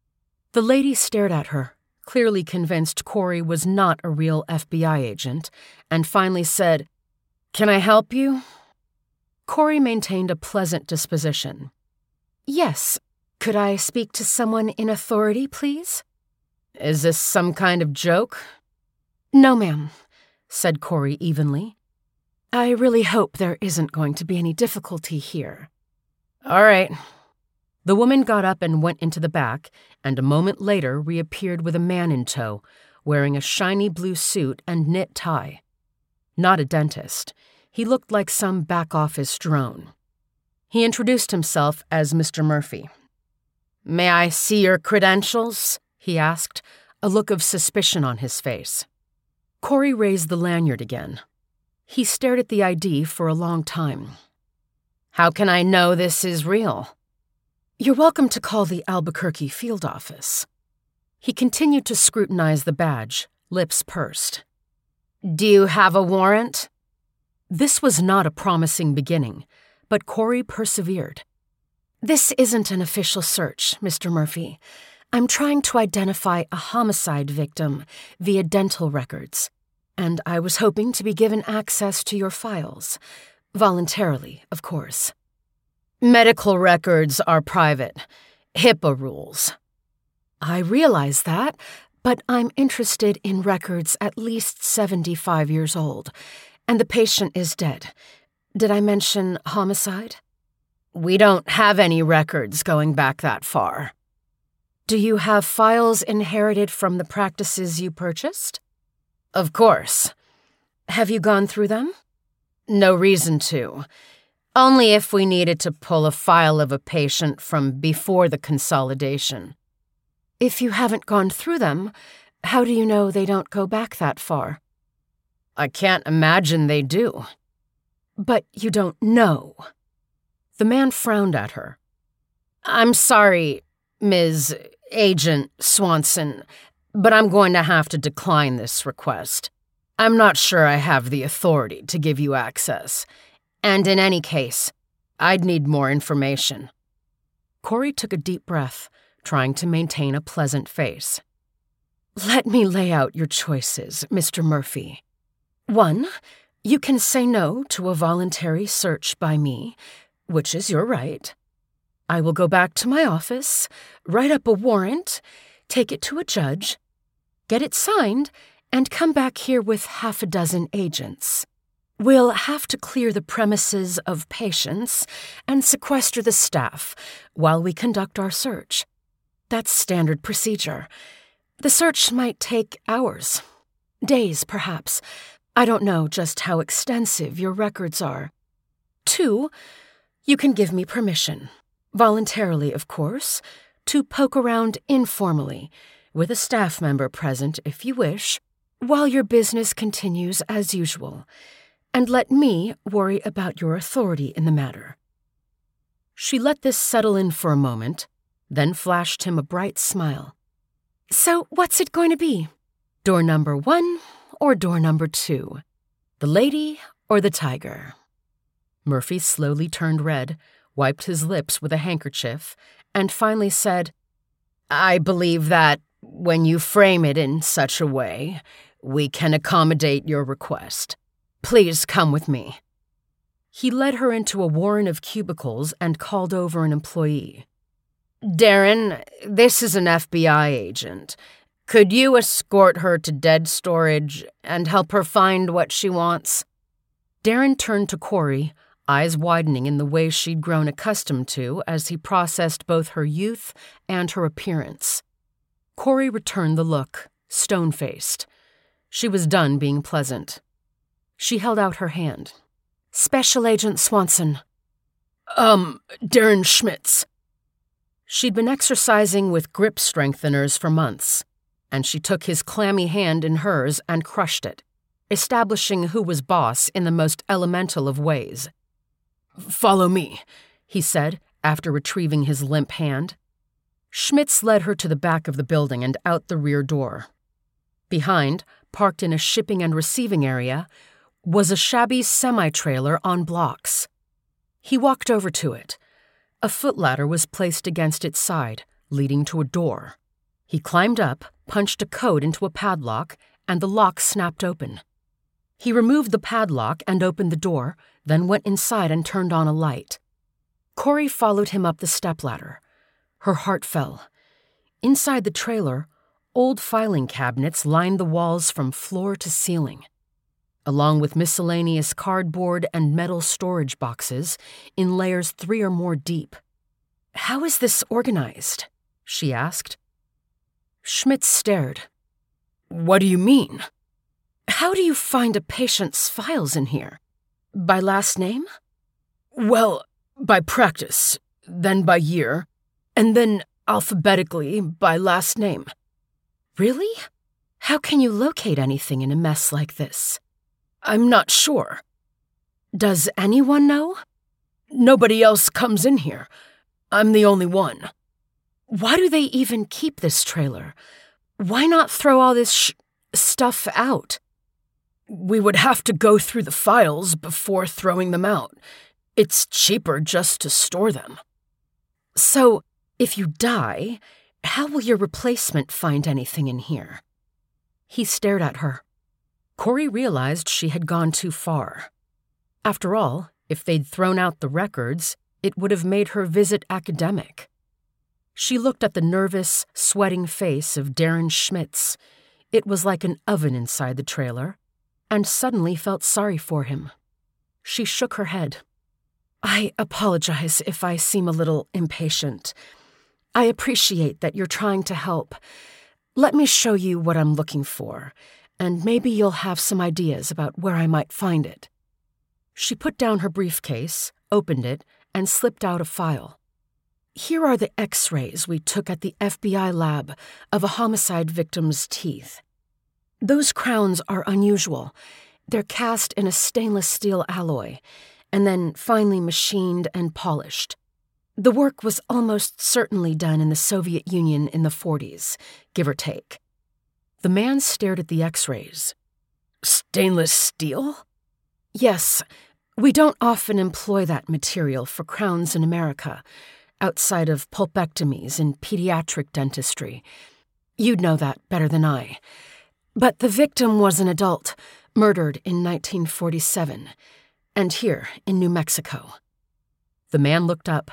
The lady stared at her, clearly convinced Corey was not a real FBI agent, and finally said, "Can I help you?" Corey maintained a pleasant disposition. "Yes. Could I speak to someone in authority, please?" "Is this some kind of joke?" "No, ma'am," said Corey evenly. "I really hope there isn't going to be any difficulty here." "All right." The woman got up and went into the back, and a moment later reappeared with a man in tow, wearing a shiny blue suit and knit tie. Not a dentist. He looked like some back-office drone. He introduced himself as Mr. Murphy. "May I see your credentials?" he asked, a look of suspicion on his face. Corey raised the lanyard again. He stared at the ID for a long time. "How can I know this is real?" "You're welcome to call the Albuquerque Field Office." He continued to scrutinize the badge, lips pursed. "Do you have a warrant?" This was not a promising beginning, but Corey persevered. "This isn't an official search, Mr. Murphy. I'm trying to identify a homicide victim via dental records, and I was hoping to be given access to your files. Voluntarily, of course." "Medical records are private. HIPAA rules." "I realize that, but I'm interested in records at least 75 years old, and the patient is dead. Did I mention homicide?" "We don't have any records going back that far." "Do you have files inherited from the practices you purchased?" "Of course." "Have you gone through them?" "No reason to. Only if we needed to pull a file of a patient from before the consolidation." "If you haven't gone through them, how do you know they don't go back that far?" "I can't imagine they do." "But you don't know." The man frowned at her. "I'm sorry, Ms. Agent Swanson, but I'm going to have to decline this request. I'm not sure I have the authority to give you access. And in any case, I'd need more information." Corey took a deep breath, trying to maintain a pleasant face. "Let me lay out your choices, Mr. Murphy. 1, you can say no to a voluntary search by me, which is your right. I will go back to my office, write up a warrant, take it to a judge, get it signed, and come back here with 6 agents. We'll have to clear the premises of patients and sequester the staff while we conduct our search. That's standard procedure. The search might take hours, days perhaps. I don't know just how extensive your records are. 2, you can give me permission, voluntarily of course, to poke around informally, with a staff member present if you wish, while your business continues as usual, and let me worry about your authority in the matter." She let this settle in for a moment, then flashed him a bright smile. "So what's it going to be? Door number 1 or door number 2? The lady or the tiger?" Murphy slowly turned red, wiped his lips with a handkerchief, and finally said, "I believe that, when you frame it in such a way, we can accommodate your request. Please come with me." He led her into a warren of cubicles and called over an employee. "Darren, this is an FBI agent. Could you escort her to dead storage and help her find what she wants?" Darren turned to Corey, eyes widening in the way she'd grown accustomed to as he processed both her youth and her appearance. Corey returned the look, stone-faced. She was done being pleasant. She held out her hand. "Special Agent Swanson." Darren Schmitz." She'd been exercising with grip strengtheners for months, and she took his clammy hand in hers and crushed it, establishing who was boss in the most elemental of ways. Follow me, he said after retrieving his limp hand. Schmitz led her to the back of the building and out the rear door. Behind, parked in a shipping and receiving area, was a shabby semi-trailer on blocks. He walked over to it. A footladder was placed against its side, leading to a door. He climbed up, punched a code into a padlock, and the lock snapped open. He removed the padlock and opened the door, then went inside and turned on a light. Corey followed him up the stepladder. Her heart fell. Inside the trailer, old filing cabinets lined the walls from floor to ceiling, along with miscellaneous cardboard and metal storage boxes in layers 3 or more deep. "How is this organized?" she asked. Schmitz stared. "What do you mean?" "How do you find a patient's files in here? By last name?" "Well, by practice, then by year, and then alphabetically by last name." "Really? How can you locate anything in a mess like this?" "I'm not sure." "Does anyone know?" "Nobody else comes in here. I'm the only one." "Why do they even keep this trailer? Why not throw all this stuff out?" "We would have to go through the files before throwing them out. It's cheaper just to store them." "So, if you die, how will your replacement find anything in here?" He stared at her. Corey realized she had gone too far. After all, if they'd thrown out the records, it would have made her visit academic. She looked at the nervous, sweating face of Darren Schmitz. It was like an oven inside the trailer, and suddenly felt sorry for him. She shook her head. "I apologize if I seem a little impatient. I appreciate that you're trying to help. Let me show you what I'm looking for, and maybe you'll have some ideas about where I might find it." She put down her briefcase, opened it, and slipped out a file. "Here are the X-rays we took at the FBI lab of a homicide victim's teeth. Those crowns are unusual. They're cast in a stainless steel alloy, and then finely machined and polished. The work was almost certainly done in the Soviet Union in the 40s, give or take." The man stared at the X-rays. "Stainless steel?" "Yes. We don't often employ that material for crowns in America, outside of pulpectomies and pediatric dentistry. You'd know that better than I. But the victim was an adult, murdered in 1947, and here in New Mexico." The man looked up.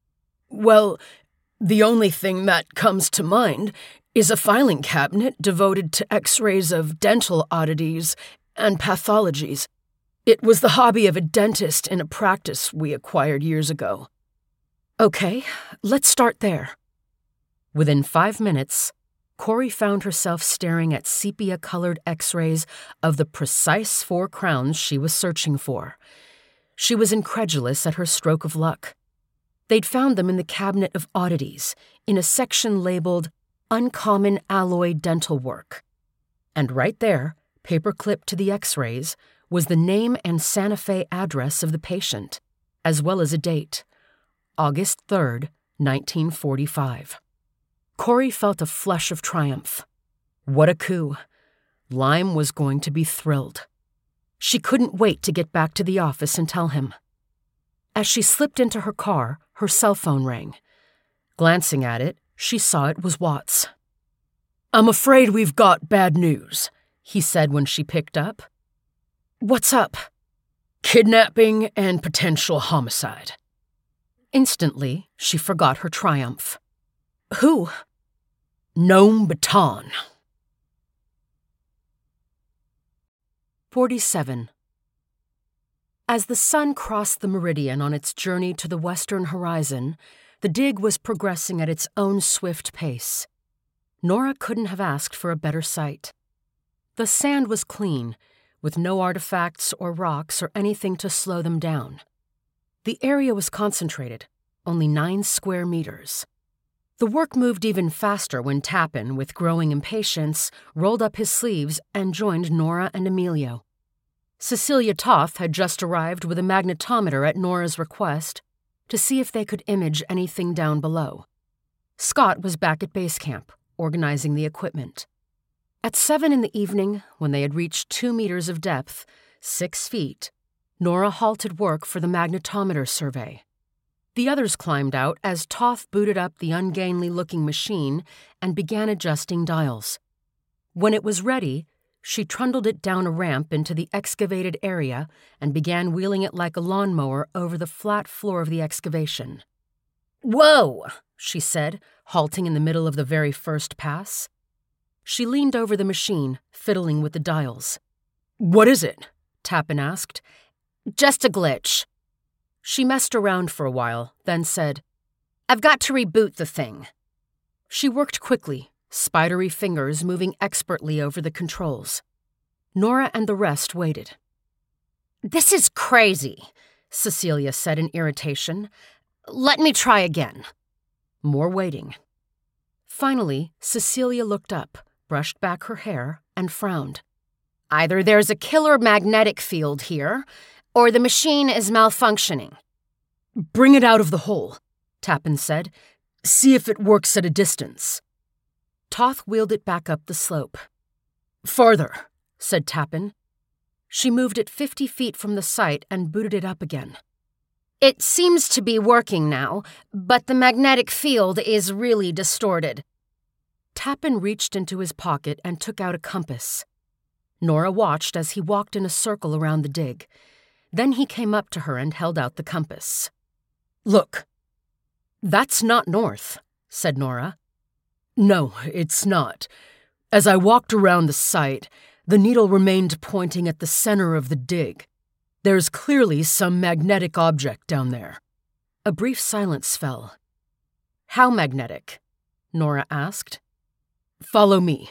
"Well, the only thing that comes to mind is a filing cabinet devoted to X-rays of dental oddities and pathologies. It was the hobby of a dentist in a practice we acquired years ago." "Okay, let's start there." Within 5 minutes, Corey found herself staring at sepia-colored X-rays of the precise 4 crowns she was searching for. She was incredulous at her stroke of luck. They'd found them in the cabinet of oddities, in a section labeled Uncommon Alloy Dental Work. And right there, paper-clipped to the X-rays, was the name and Santa Fe address of the patient, as well as a date, August 3rd, 1945. Corey felt a flush of triumph. What a coup. Lime was going to be thrilled. She couldn't wait to get back to the office and tell him. As she slipped into her car, her cell phone rang. Glancing at it, she saw it was Watts. "I'm afraid we've got bad news," he said when she picked up. "What's up?" "Kidnapping and potential homicide." Instantly, she forgot her triumph. "Who?" "Noam Baton." 47. As the sun crossed the meridian on its journey to the western horizon, the dig was progressing at its own swift pace. Nora couldn't have asked for a better sight. The sand was clean, with no artifacts or rocks or anything to slow them down. The area was concentrated, only 9 square meters. The work moved even faster when Tappan, with growing impatience, rolled up his sleeves and joined Nora and Emilio. Cecilia Toth had just arrived with a magnetometer at Nora's request to see if they could image anything down below. Scott was back at base camp, organizing the equipment. At 7 in the evening, when they had reached 2 meters of depth, 6 feet, Nora halted work for the magnetometer survey. The others climbed out as Toth booted up the ungainly-looking machine and began adjusting dials. When it was ready, she trundled it down a ramp into the excavated area and began wheeling it like a lawnmower over the flat floor of the excavation. "Whoa!" she said, halting in the middle of the very first pass. She leaned over the machine, fiddling with the dials. "What is it?" Tappan asked. "Just a glitch." She messed around for a while, then said, "I've got to reboot the thing." She worked quickly, spidery fingers moving expertly over the controls. Nora and the rest waited. "This is crazy," Cecilia said in irritation. "Let me try again." More waiting. Finally, Cecilia looked up, brushed back her hair, and frowned. "Either there's a killer magnetic field here, or the machine is malfunctioning." "Bring it out of the hole," Tappan said. "See if it works at a distance." Toth wheeled it back up the slope. "Farther," said Tappan. She moved it 50 feet from the site and booted it up again. "It seems to be working now, but the magnetic field is really distorted." Tappan reached into his pocket and took out a compass. Nora watched as he walked in a circle around the dig. Then he came up to her and held out the compass. "Look." "That's not north," said Nora. "No, it's not. As I walked around the site, the needle remained pointing at the center of the dig. There's clearly some magnetic object down there." A brief silence fell. "How magnetic?" Nora asked. "Follow me."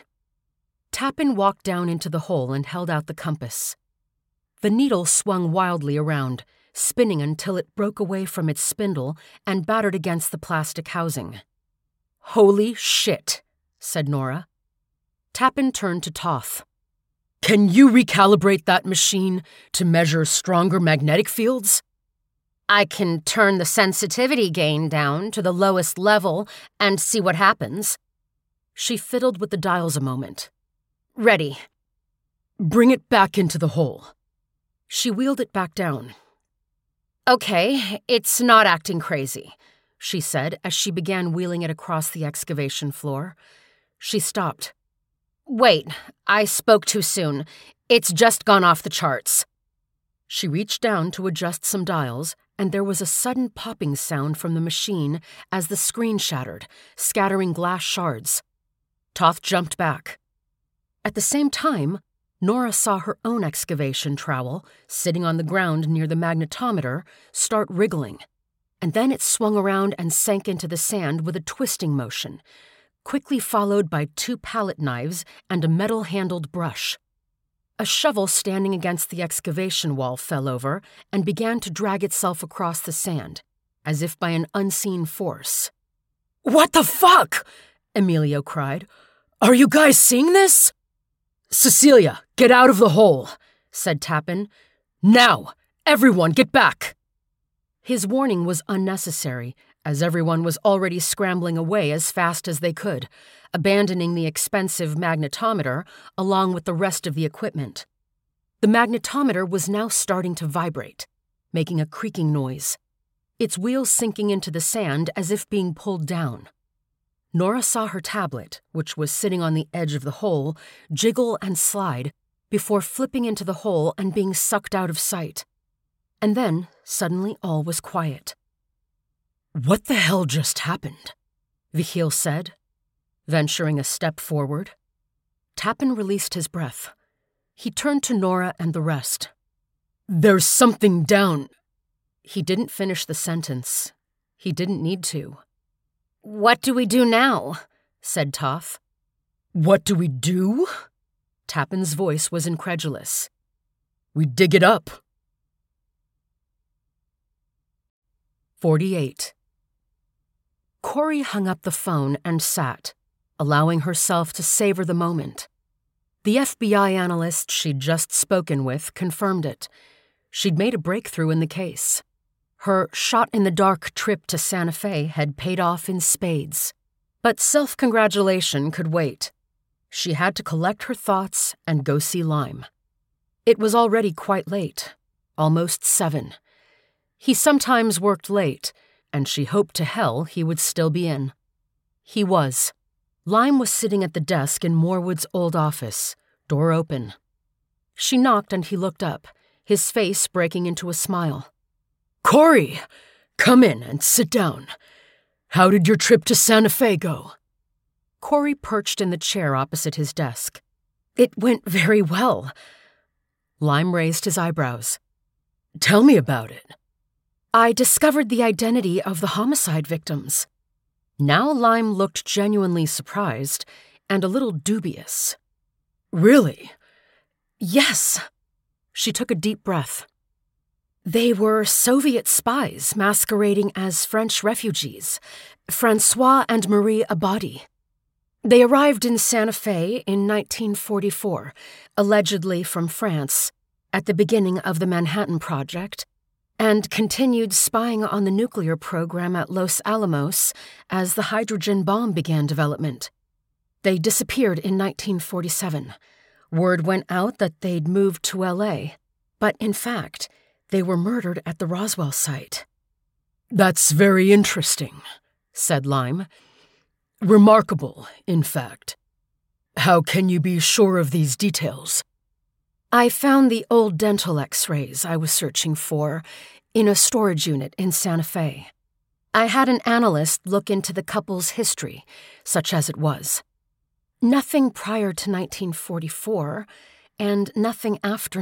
Tappan walked down into the hole and held out the compass. The needle swung wildly around, spinning until it broke away from its spindle and battered against the plastic housing. "Holy shit," said Nora. Tappan turned to Toth. "Can you recalibrate that machine to measure stronger magnetic fields?" "I can turn the sensitivity gain down to the lowest level and see what happens." She fiddled with the dials a moment. "Ready." "Bring it back into the hole." She wheeled it back down. "Okay, it's not acting crazy," she said as she began wheeling it across the excavation floor. She stopped. "Wait, I spoke too soon. It's just gone off the charts." She reached down to adjust some dials, and there was a sudden popping sound from the machine as the screen shattered, scattering glass shards. Toth jumped back. At the same time, Nora saw her own excavation trowel, sitting on the ground near the magnetometer, start wriggling, and then it swung around and sank into the sand with a twisting motion, quickly followed by 2 palette knives and a metal-handled brush. A shovel standing against the excavation wall fell over and began to drag itself across the sand, as if by an unseen force. "What the fuck?" Emilio cried. "Are you guys seeing this?" "Cecilia, get out of the hole," said Tappan. "Now, everyone get back." His warning was unnecessary, as everyone was already scrambling away as fast as they could, abandoning the expensive magnetometer along with the rest of the equipment. The magnetometer was now starting to vibrate, making a creaking noise, its wheels sinking into the sand as if being pulled down. Nora saw her tablet, which was sitting on the edge of the hole, jiggle and slide before flipping into the hole and being sucked out of sight. And then, suddenly, all was quiet. "What the hell just happened?" Vigil said, venturing a step forward. Tappan released his breath. He turned to Nora and the rest. "There's something down." He didn't finish the sentence. He didn't need to. "What do we do now?" said Toth. "What do we do?" Tappan's voice was incredulous. "We dig it up." 48. Corey hung up the phone and sat, allowing herself to savor the moment. The FBI analyst she'd just spoken with confirmed it. She'd made a breakthrough in the case. Her shot-in-the-dark trip to Santa Fe had paid off in spades. But self-congratulation could wait. She had to collect her thoughts and go see Lime. It was already quite late, almost 7. He sometimes worked late, and she hoped to hell he would still be in. He was. Lime was sitting at the desk in Morwood's old office, door open. She knocked and he looked up, his face breaking into a smile. "Corey, come in and sit down. How did your trip to Santa Fe go?" Corey perched in the chair opposite his desk. "It went very well." Lime raised his eyebrows. "Tell me about it." "I discovered the identity of the homicide victims." Now Lime looked genuinely surprised and a little dubious. "Really?" "Yes." She took a deep breath. "They were Soviet spies masquerading as French refugees, Francois and Marie Abadi. They arrived in Santa Fe in 1944, allegedly from France, at the beginning of the Manhattan Project, and continued spying on the nuclear program at Los Alamos as the hydrogen bomb began development. They disappeared in 1947. Word went out that they'd moved to L.A., but in fact, they were murdered at the Roswell site." "That's very interesting," said Lime. "Remarkable, in fact. How can you be sure of these details?" "I found the old dental x-rays I was searching for in a storage unit in Santa Fe. I had an analyst look into the couple's history, such as it was. Nothing prior to 1944, and nothing after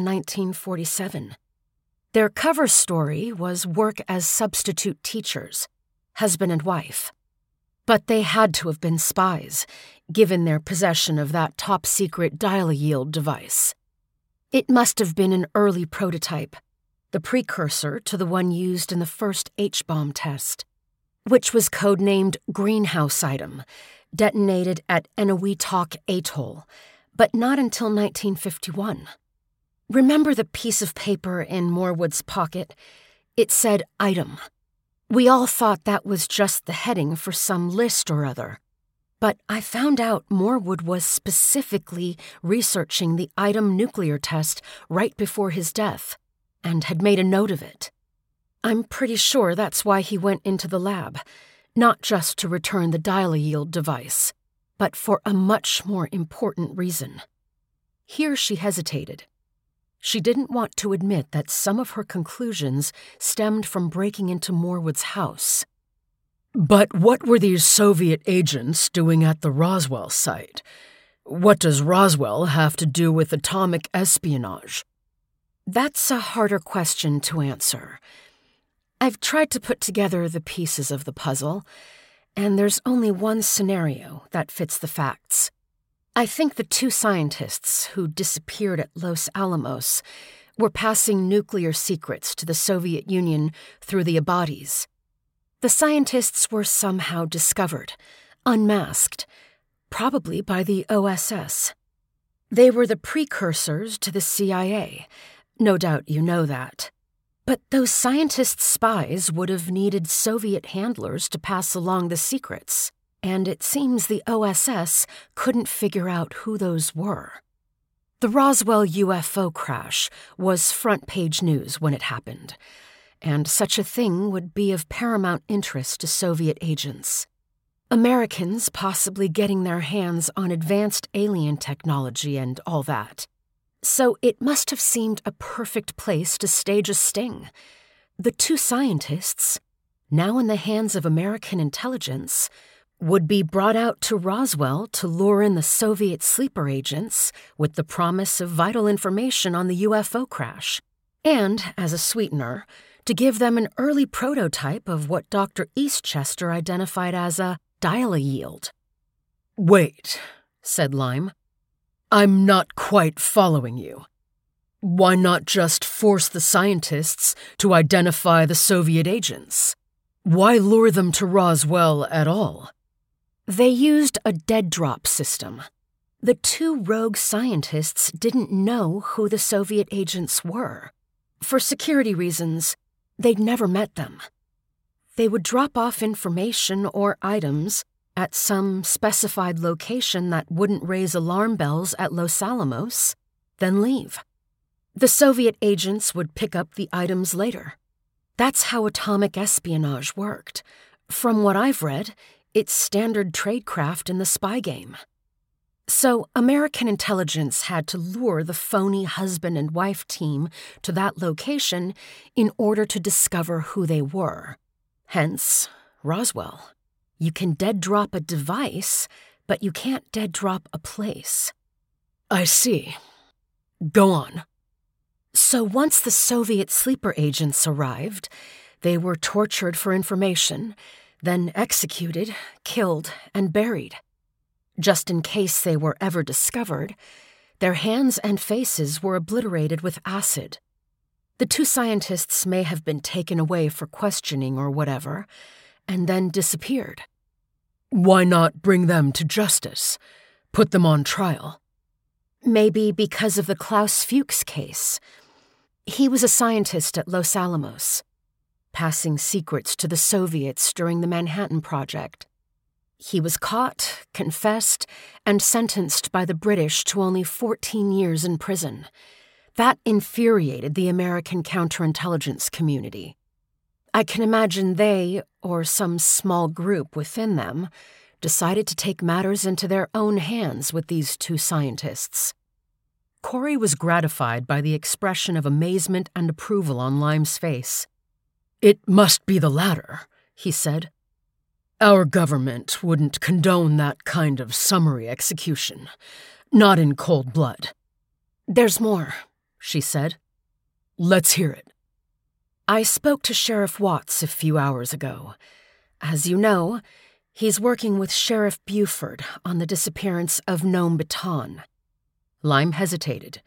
1947. Their cover story was work as substitute teachers, husband and wife. But they had to have been spies, given their possession of that top-secret dial-a-yield device. It must have been an early prototype, the precursor to the one used in the first H-bomb test, which was codenamed Greenhouse Item, detonated at Eniwetok Atoll, but not until 1951. Remember the piece of paper in Morwood's pocket? It said item. We all thought that was just the heading for some list or other. But I found out Morwood was specifically researching the item nuclear test right before his death, and had made a note of it. I'm pretty sure that's why he went into the lab, not just to return the dial-a-yield device, but for a much more important reason." Here she hesitated. She didn't want to admit that some of her conclusions stemmed from breaking into Morwood's house. "But what were these Soviet agents doing at the Roswell site? What does Roswell have to do with atomic espionage?" That's a harder question to answer. I've tried to put together the pieces of the puzzle, and there's only one scenario that fits the facts. I think the 2 scientists who disappeared at Los Alamos were passing nuclear secrets to the Soviet Union through the Abadis. The scientists were somehow discovered, unmasked, probably by the OSS. They were the precursors to the CIA. No doubt you know that. But those scientist spies would have needed Soviet handlers to pass along the secrets, and it seems the OSS couldn't figure out who those were. The Roswell UFO crash was front-page news when it happened, and such a thing would be of paramount interest to Soviet agents. Americans possibly getting their hands on advanced alien technology and all that. So it must have seemed a perfect place to stage a sting. The 2 scientists, now in the hands of American intelligence, would be brought out to Roswell to lure in the Soviet sleeper agents with the promise of vital information on the UFO crash, and, as a sweetener, to give them an early prototype of what Dr. Eastchester identified as a dial-a-yield. "Wait," said Lime. "I'm not quite following you. Why not just force the scientists to identify the Soviet agents? Why lure them to Roswell at all?" They used a dead drop system. The two rogue scientists didn't know who the Soviet agents were. For security reasons, they'd never met them. They would drop off information or items at some specified location that wouldn't raise alarm bells at Los Alamos, then leave. The Soviet agents would pick up the items later. That's how atomic espionage worked. From what I've read, it's standard tradecraft in the spy game. So American intelligence had to lure the phony husband and wife team to that location in order to discover who they were. Hence, Roswell. You can dead-drop a device, but you can't dead-drop a place. I see. Go on. So once the Soviet sleeper agents arrived, they were tortured for information, then executed, killed, and buried. Just in case they were ever discovered, their hands and faces were obliterated with acid. The two scientists may have been taken away for questioning or whatever, and then disappeared. Why not bring them to justice? Put them on trial? Maybe because of the Klaus Fuchs case. He was a scientist at Los Alamos, passing secrets to the Soviets during the Manhattan Project. He was caught, confessed, and sentenced by the British to only 14 years in prison. That infuriated the American counterintelligence community. I can imagine they, or some small group within them, decided to take matters into their own hands with these two scientists. Corey was gratified by the expression of amazement and approval on Lime's face. It must be the latter, he said. Our government wouldn't condone that kind of summary execution, not in cold blood. There's more, she said. Let's hear it. I spoke to Sheriff Watts a few hours ago. As you know, he's working with Sheriff Buford on the disappearance of Nome Baton. Lime hesitated.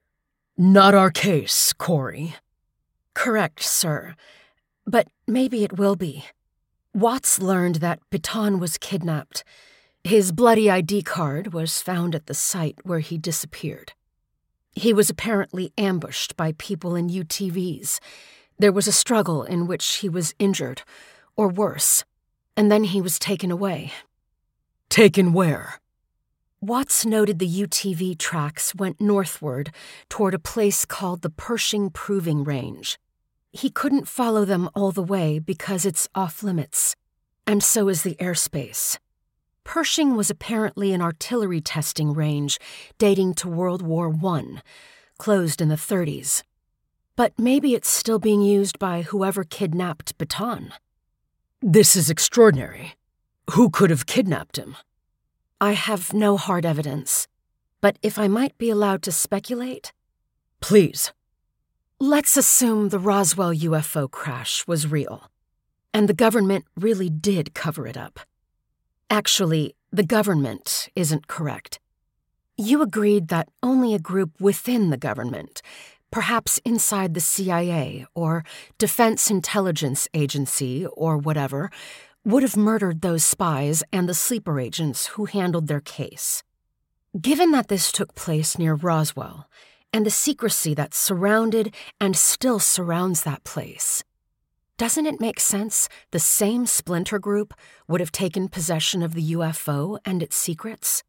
Not our case, Corey. Correct, sir. But maybe it will be. Watts learned that Baton was kidnapped. His bloody ID card was found at the site where he disappeared. He was apparently ambushed by people in UTVs. There was a struggle in which he was injured, or worse, and then he was taken away. Taken where? Watts noted the UTV tracks went northward toward a place called the Pershing Proving Range. He couldn't follow them all the way because it's off-limits, and so is the airspace. Pershing was apparently an artillery testing range dating to World War I, closed in the 30s. But maybe it's still being used by whoever kidnapped Baton. This is extraordinary. Who could have kidnapped him? I have no hard evidence, but if I might be allowed to speculate... Please. Let's assume the Roswell UFO crash was real, and the government really did cover it up. Actually, the government isn't correct. You agreed that only a group within the government, perhaps inside the CIA or Defense Intelligence Agency or whatever, would have murdered those spies and the sleeper agents who handled their case. Given that this took place near Roswell, and the secrecy that surrounded and still surrounds that place, doesn't it make sense the same splinter group would have taken possession of the UFO and its secrets?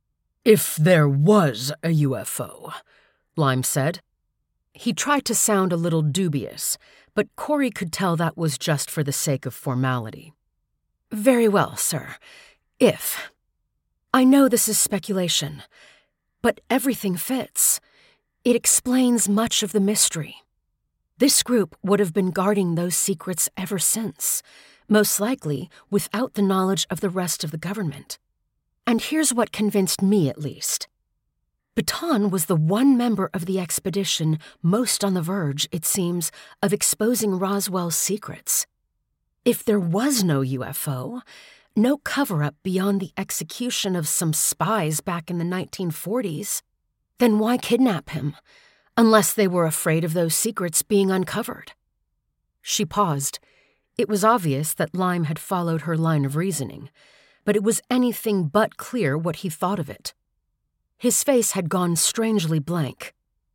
If there was a UFO, Lime said. He tried to sound a little dubious, but Corey could tell that was just for the sake of formality. Very well, sir. If. I know this is speculation, but everything fits. It explains much of the mystery. This group would have been guarding those secrets ever since, most likely without the knowledge of the rest of the government. And here's what convinced me, at least. Baton was the one member of the expedition most on the verge, it seems, of exposing Roswell's secrets. If there was no UFO, no cover-up beyond the execution of some spies back in the 1940s, then why kidnap him, unless they were afraid of those secrets being uncovered? She paused. It was obvious that Lime had followed her line of reasoning, but it was anything but clear what he thought of it. His face had gone strangely blank.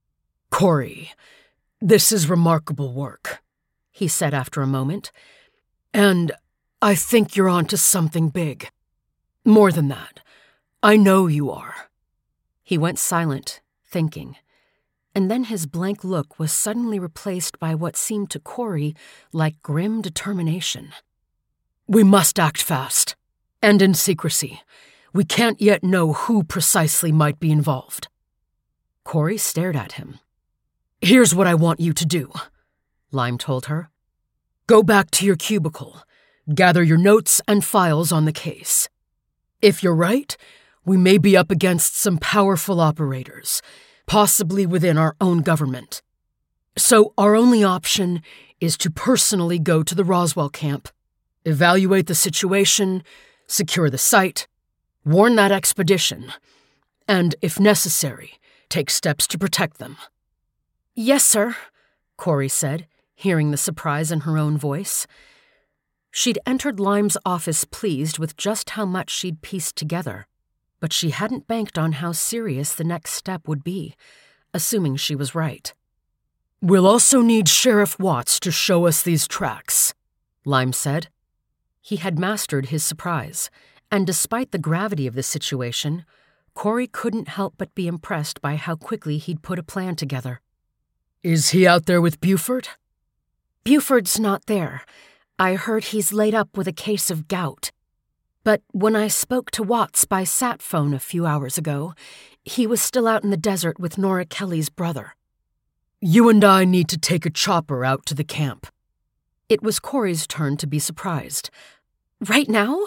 "Corey, this is remarkable work," he said after a moment. "And I think you're onto something big. More than that, I know you are." He went silent, thinking, and then his blank look was suddenly replaced by what seemed to Corey like grim determination. "We must act fast, and in secrecy. We can't yet know who precisely might be involved." Corey stared at him. "Here's what I want you to do," Lime told her. "Go back to your cubicle. Gather your notes and files on the case. If you're right, we may be up against some powerful operators, possibly within our own government. So our only option is to personally go to the Roswell camp, evaluate the situation, secure the site, warn that expedition, and, if necessary, take steps to protect them." "Yes, sir," Corey said, hearing the surprise in her own voice. She'd entered Lime's office pleased with just how much she'd pieced together, but she hadn't banked on how serious the next step would be, assuming she was right. "We'll also need Sheriff Watts to show us these tracks," Lime said. He had mastered his surprise, and despite the gravity of the situation, Corey couldn't help but be impressed by how quickly he'd put a plan together. "Is he out there with Buford?" "Buford's not there. I heard he's laid up with a case of gout. But when I spoke to Watts by sat phone a few hours ago, he was still out in the desert with Nora Kelly's brother." "You and I need to take a chopper out to the camp." It was Corey's turn to be surprised. "Right now?"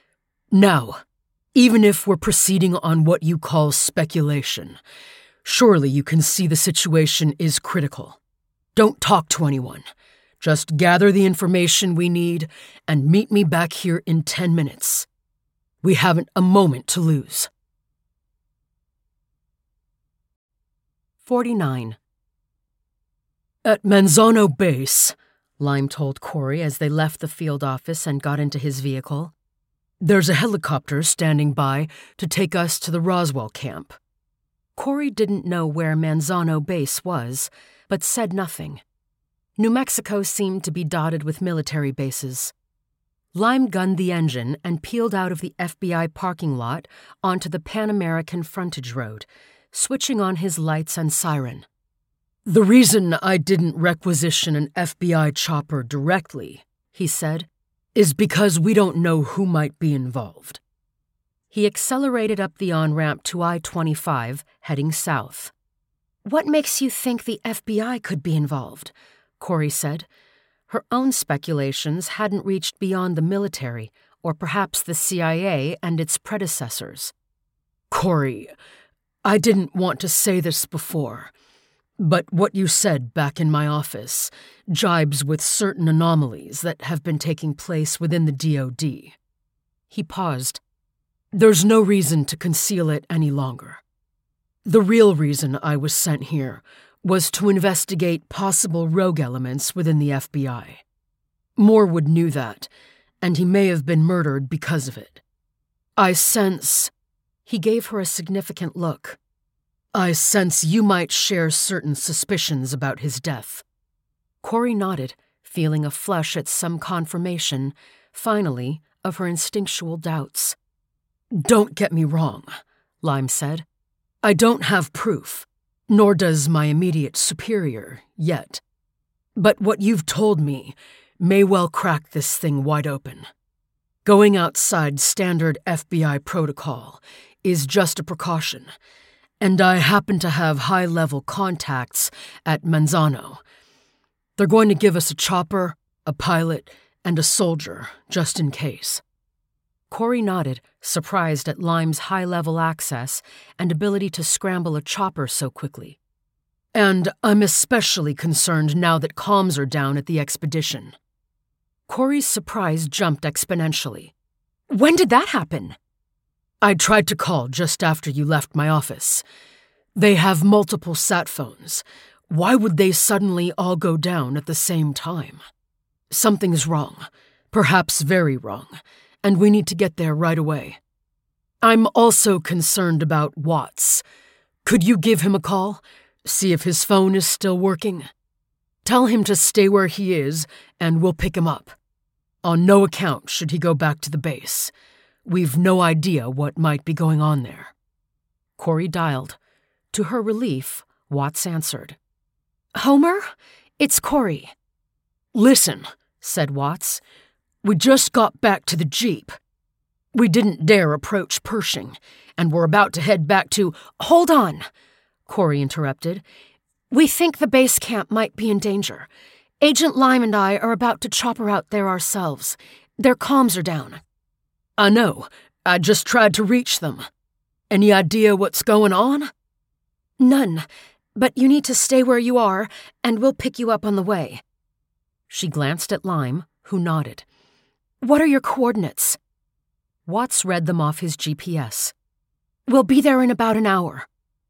"Now, even if we're proceeding on what you call speculation, surely you can see the situation is critical. Don't talk to anyone. Just gather the information we need and meet me back here in 10 minutes. We haven't a moment to lose." 49. "At Manzano Base," Lime told Corey as they left the field office and got into his vehicle, "there's a helicopter standing by to take us to the Roswell camp." Corey didn't know where Manzano Base was, but said nothing. New Mexico seemed to be dotted with military bases. Lime gunned the engine and peeled out of the FBI parking lot onto the Pan American frontage road, switching on his lights and siren. "The reason I didn't requisition an FBI chopper directly," he said, "is because we don't know who might be involved." He accelerated up the on-ramp to I-25, heading south. "What makes you think the FBI could be involved?" Corey said. Her own speculations hadn't reached beyond the military, or perhaps the CIA and its predecessors. "Corey, I didn't want to say this before, but what you said back in my office jibes with certain anomalies that have been taking place within the DoD." He paused. "There's no reason to conceal it any longer. The real reason I was sent here was to investigate possible rogue elements within the FBI. Morwood knew that, and he may have been murdered because of it. I sense—" He gave her a significant look. "I sense you might share certain suspicions about his death." Corey nodded, feeling a flush at some confirmation, finally, of her instinctual doubts. "Don't get me wrong," Lime said. "I don't have proof, nor does my immediate superior, yet. But what you've told me may well crack this thing wide open. Going outside standard FBI protocol is just a precaution, and I happen to have high-level contacts at Manzano. They're going to give us a chopper, a pilot, and a soldier, just in case." Corey nodded, surprised at Lime's high-level access and ability to scramble a chopper so quickly. "And I'm especially concerned now that comms are down at the expedition." Corey's surprise jumped exponentially. "When did that happen?" "I tried to call just after you left my office. They have multiple sat phones. Why would they suddenly all go down at the same time? Something's wrong, perhaps very wrong, and we need to get there right away." I'm also concerned about Watts. Could you give him a call? See if his phone is still working? Tell him to stay where he is, and we'll pick him up. On no account should he go back to the base. We've no idea what might be going on there." Corey dialed. To her relief, Watts answered. "Homer? It's Corey." "Listen," said Watts. "We just got back to the Jeep. We didn't dare approach Pershing, and we're about to head back to—" "Hold on," Corey interrupted. "We think the base camp might be in danger. Agent Lime and I are about to chopper out there ourselves. Their comms are down." "I know. I just tried to reach them. Any idea what's going on?" "None, but you need to stay where you are, and we'll pick you up on the way." She glanced at Lime, who nodded. "What are your coordinates?" Watts read them off his GPS. "We'll be there in about an hour."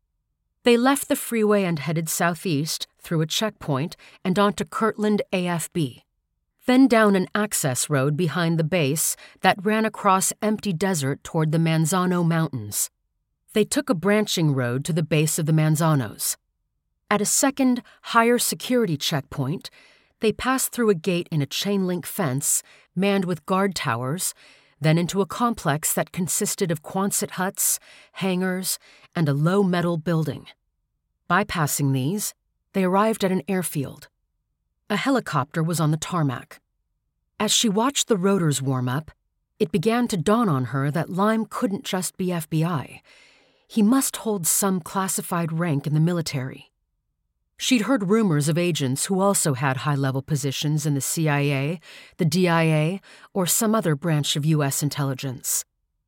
They left the freeway and headed southeast through a checkpoint and onto Kirtland AFB, then down an access road behind the base that ran across empty desert toward the Manzano Mountains. They took a branching road to the base of the Manzanos. At a second, higher security checkpoint, they passed through a gate in a chain-link fence manned with guard towers, then into a complex that consisted of Quonset huts, hangars, and a low metal building. Bypassing these, they arrived at an airfield. A helicopter was on the tarmac. As she watched the rotors warm up, it began to dawn on her that Lime couldn't just be FBI. He must hold some classified rank in the military. She'd heard rumors of agents who also had high-level positions in the CIA, the DIA, or some other branch of U.S. intelligence.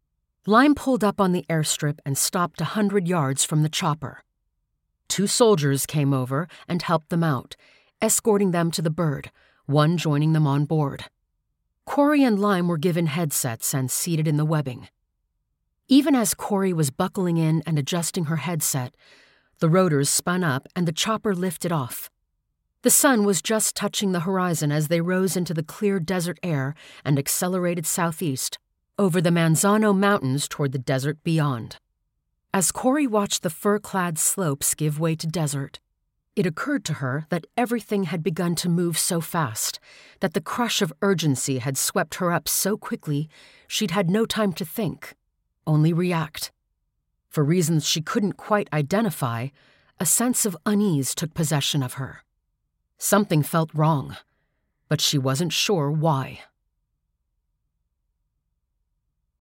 Lime pulled up on the airstrip and stopped 100 yards from the chopper. 2 soldiers came over and helped them out, escorting them to the bird, one joining them on board. Corey and Lime were given headsets and seated in the webbing. Even as Corey was buckling in and adjusting her headset, the rotors spun up and the chopper lifted off. The sun was just touching the horizon as they rose into the clear desert air and accelerated southeast, over the Manzano Mountains toward the desert beyond. As Corey watched the fir-clad slopes give way to desert, it occurred to her that everything had begun to move so fast, that the crush of urgency had swept her up so quickly she'd had no time to think, only react. For reasons she couldn't quite identify, a sense of unease took possession of her. Something felt wrong, but she wasn't sure why.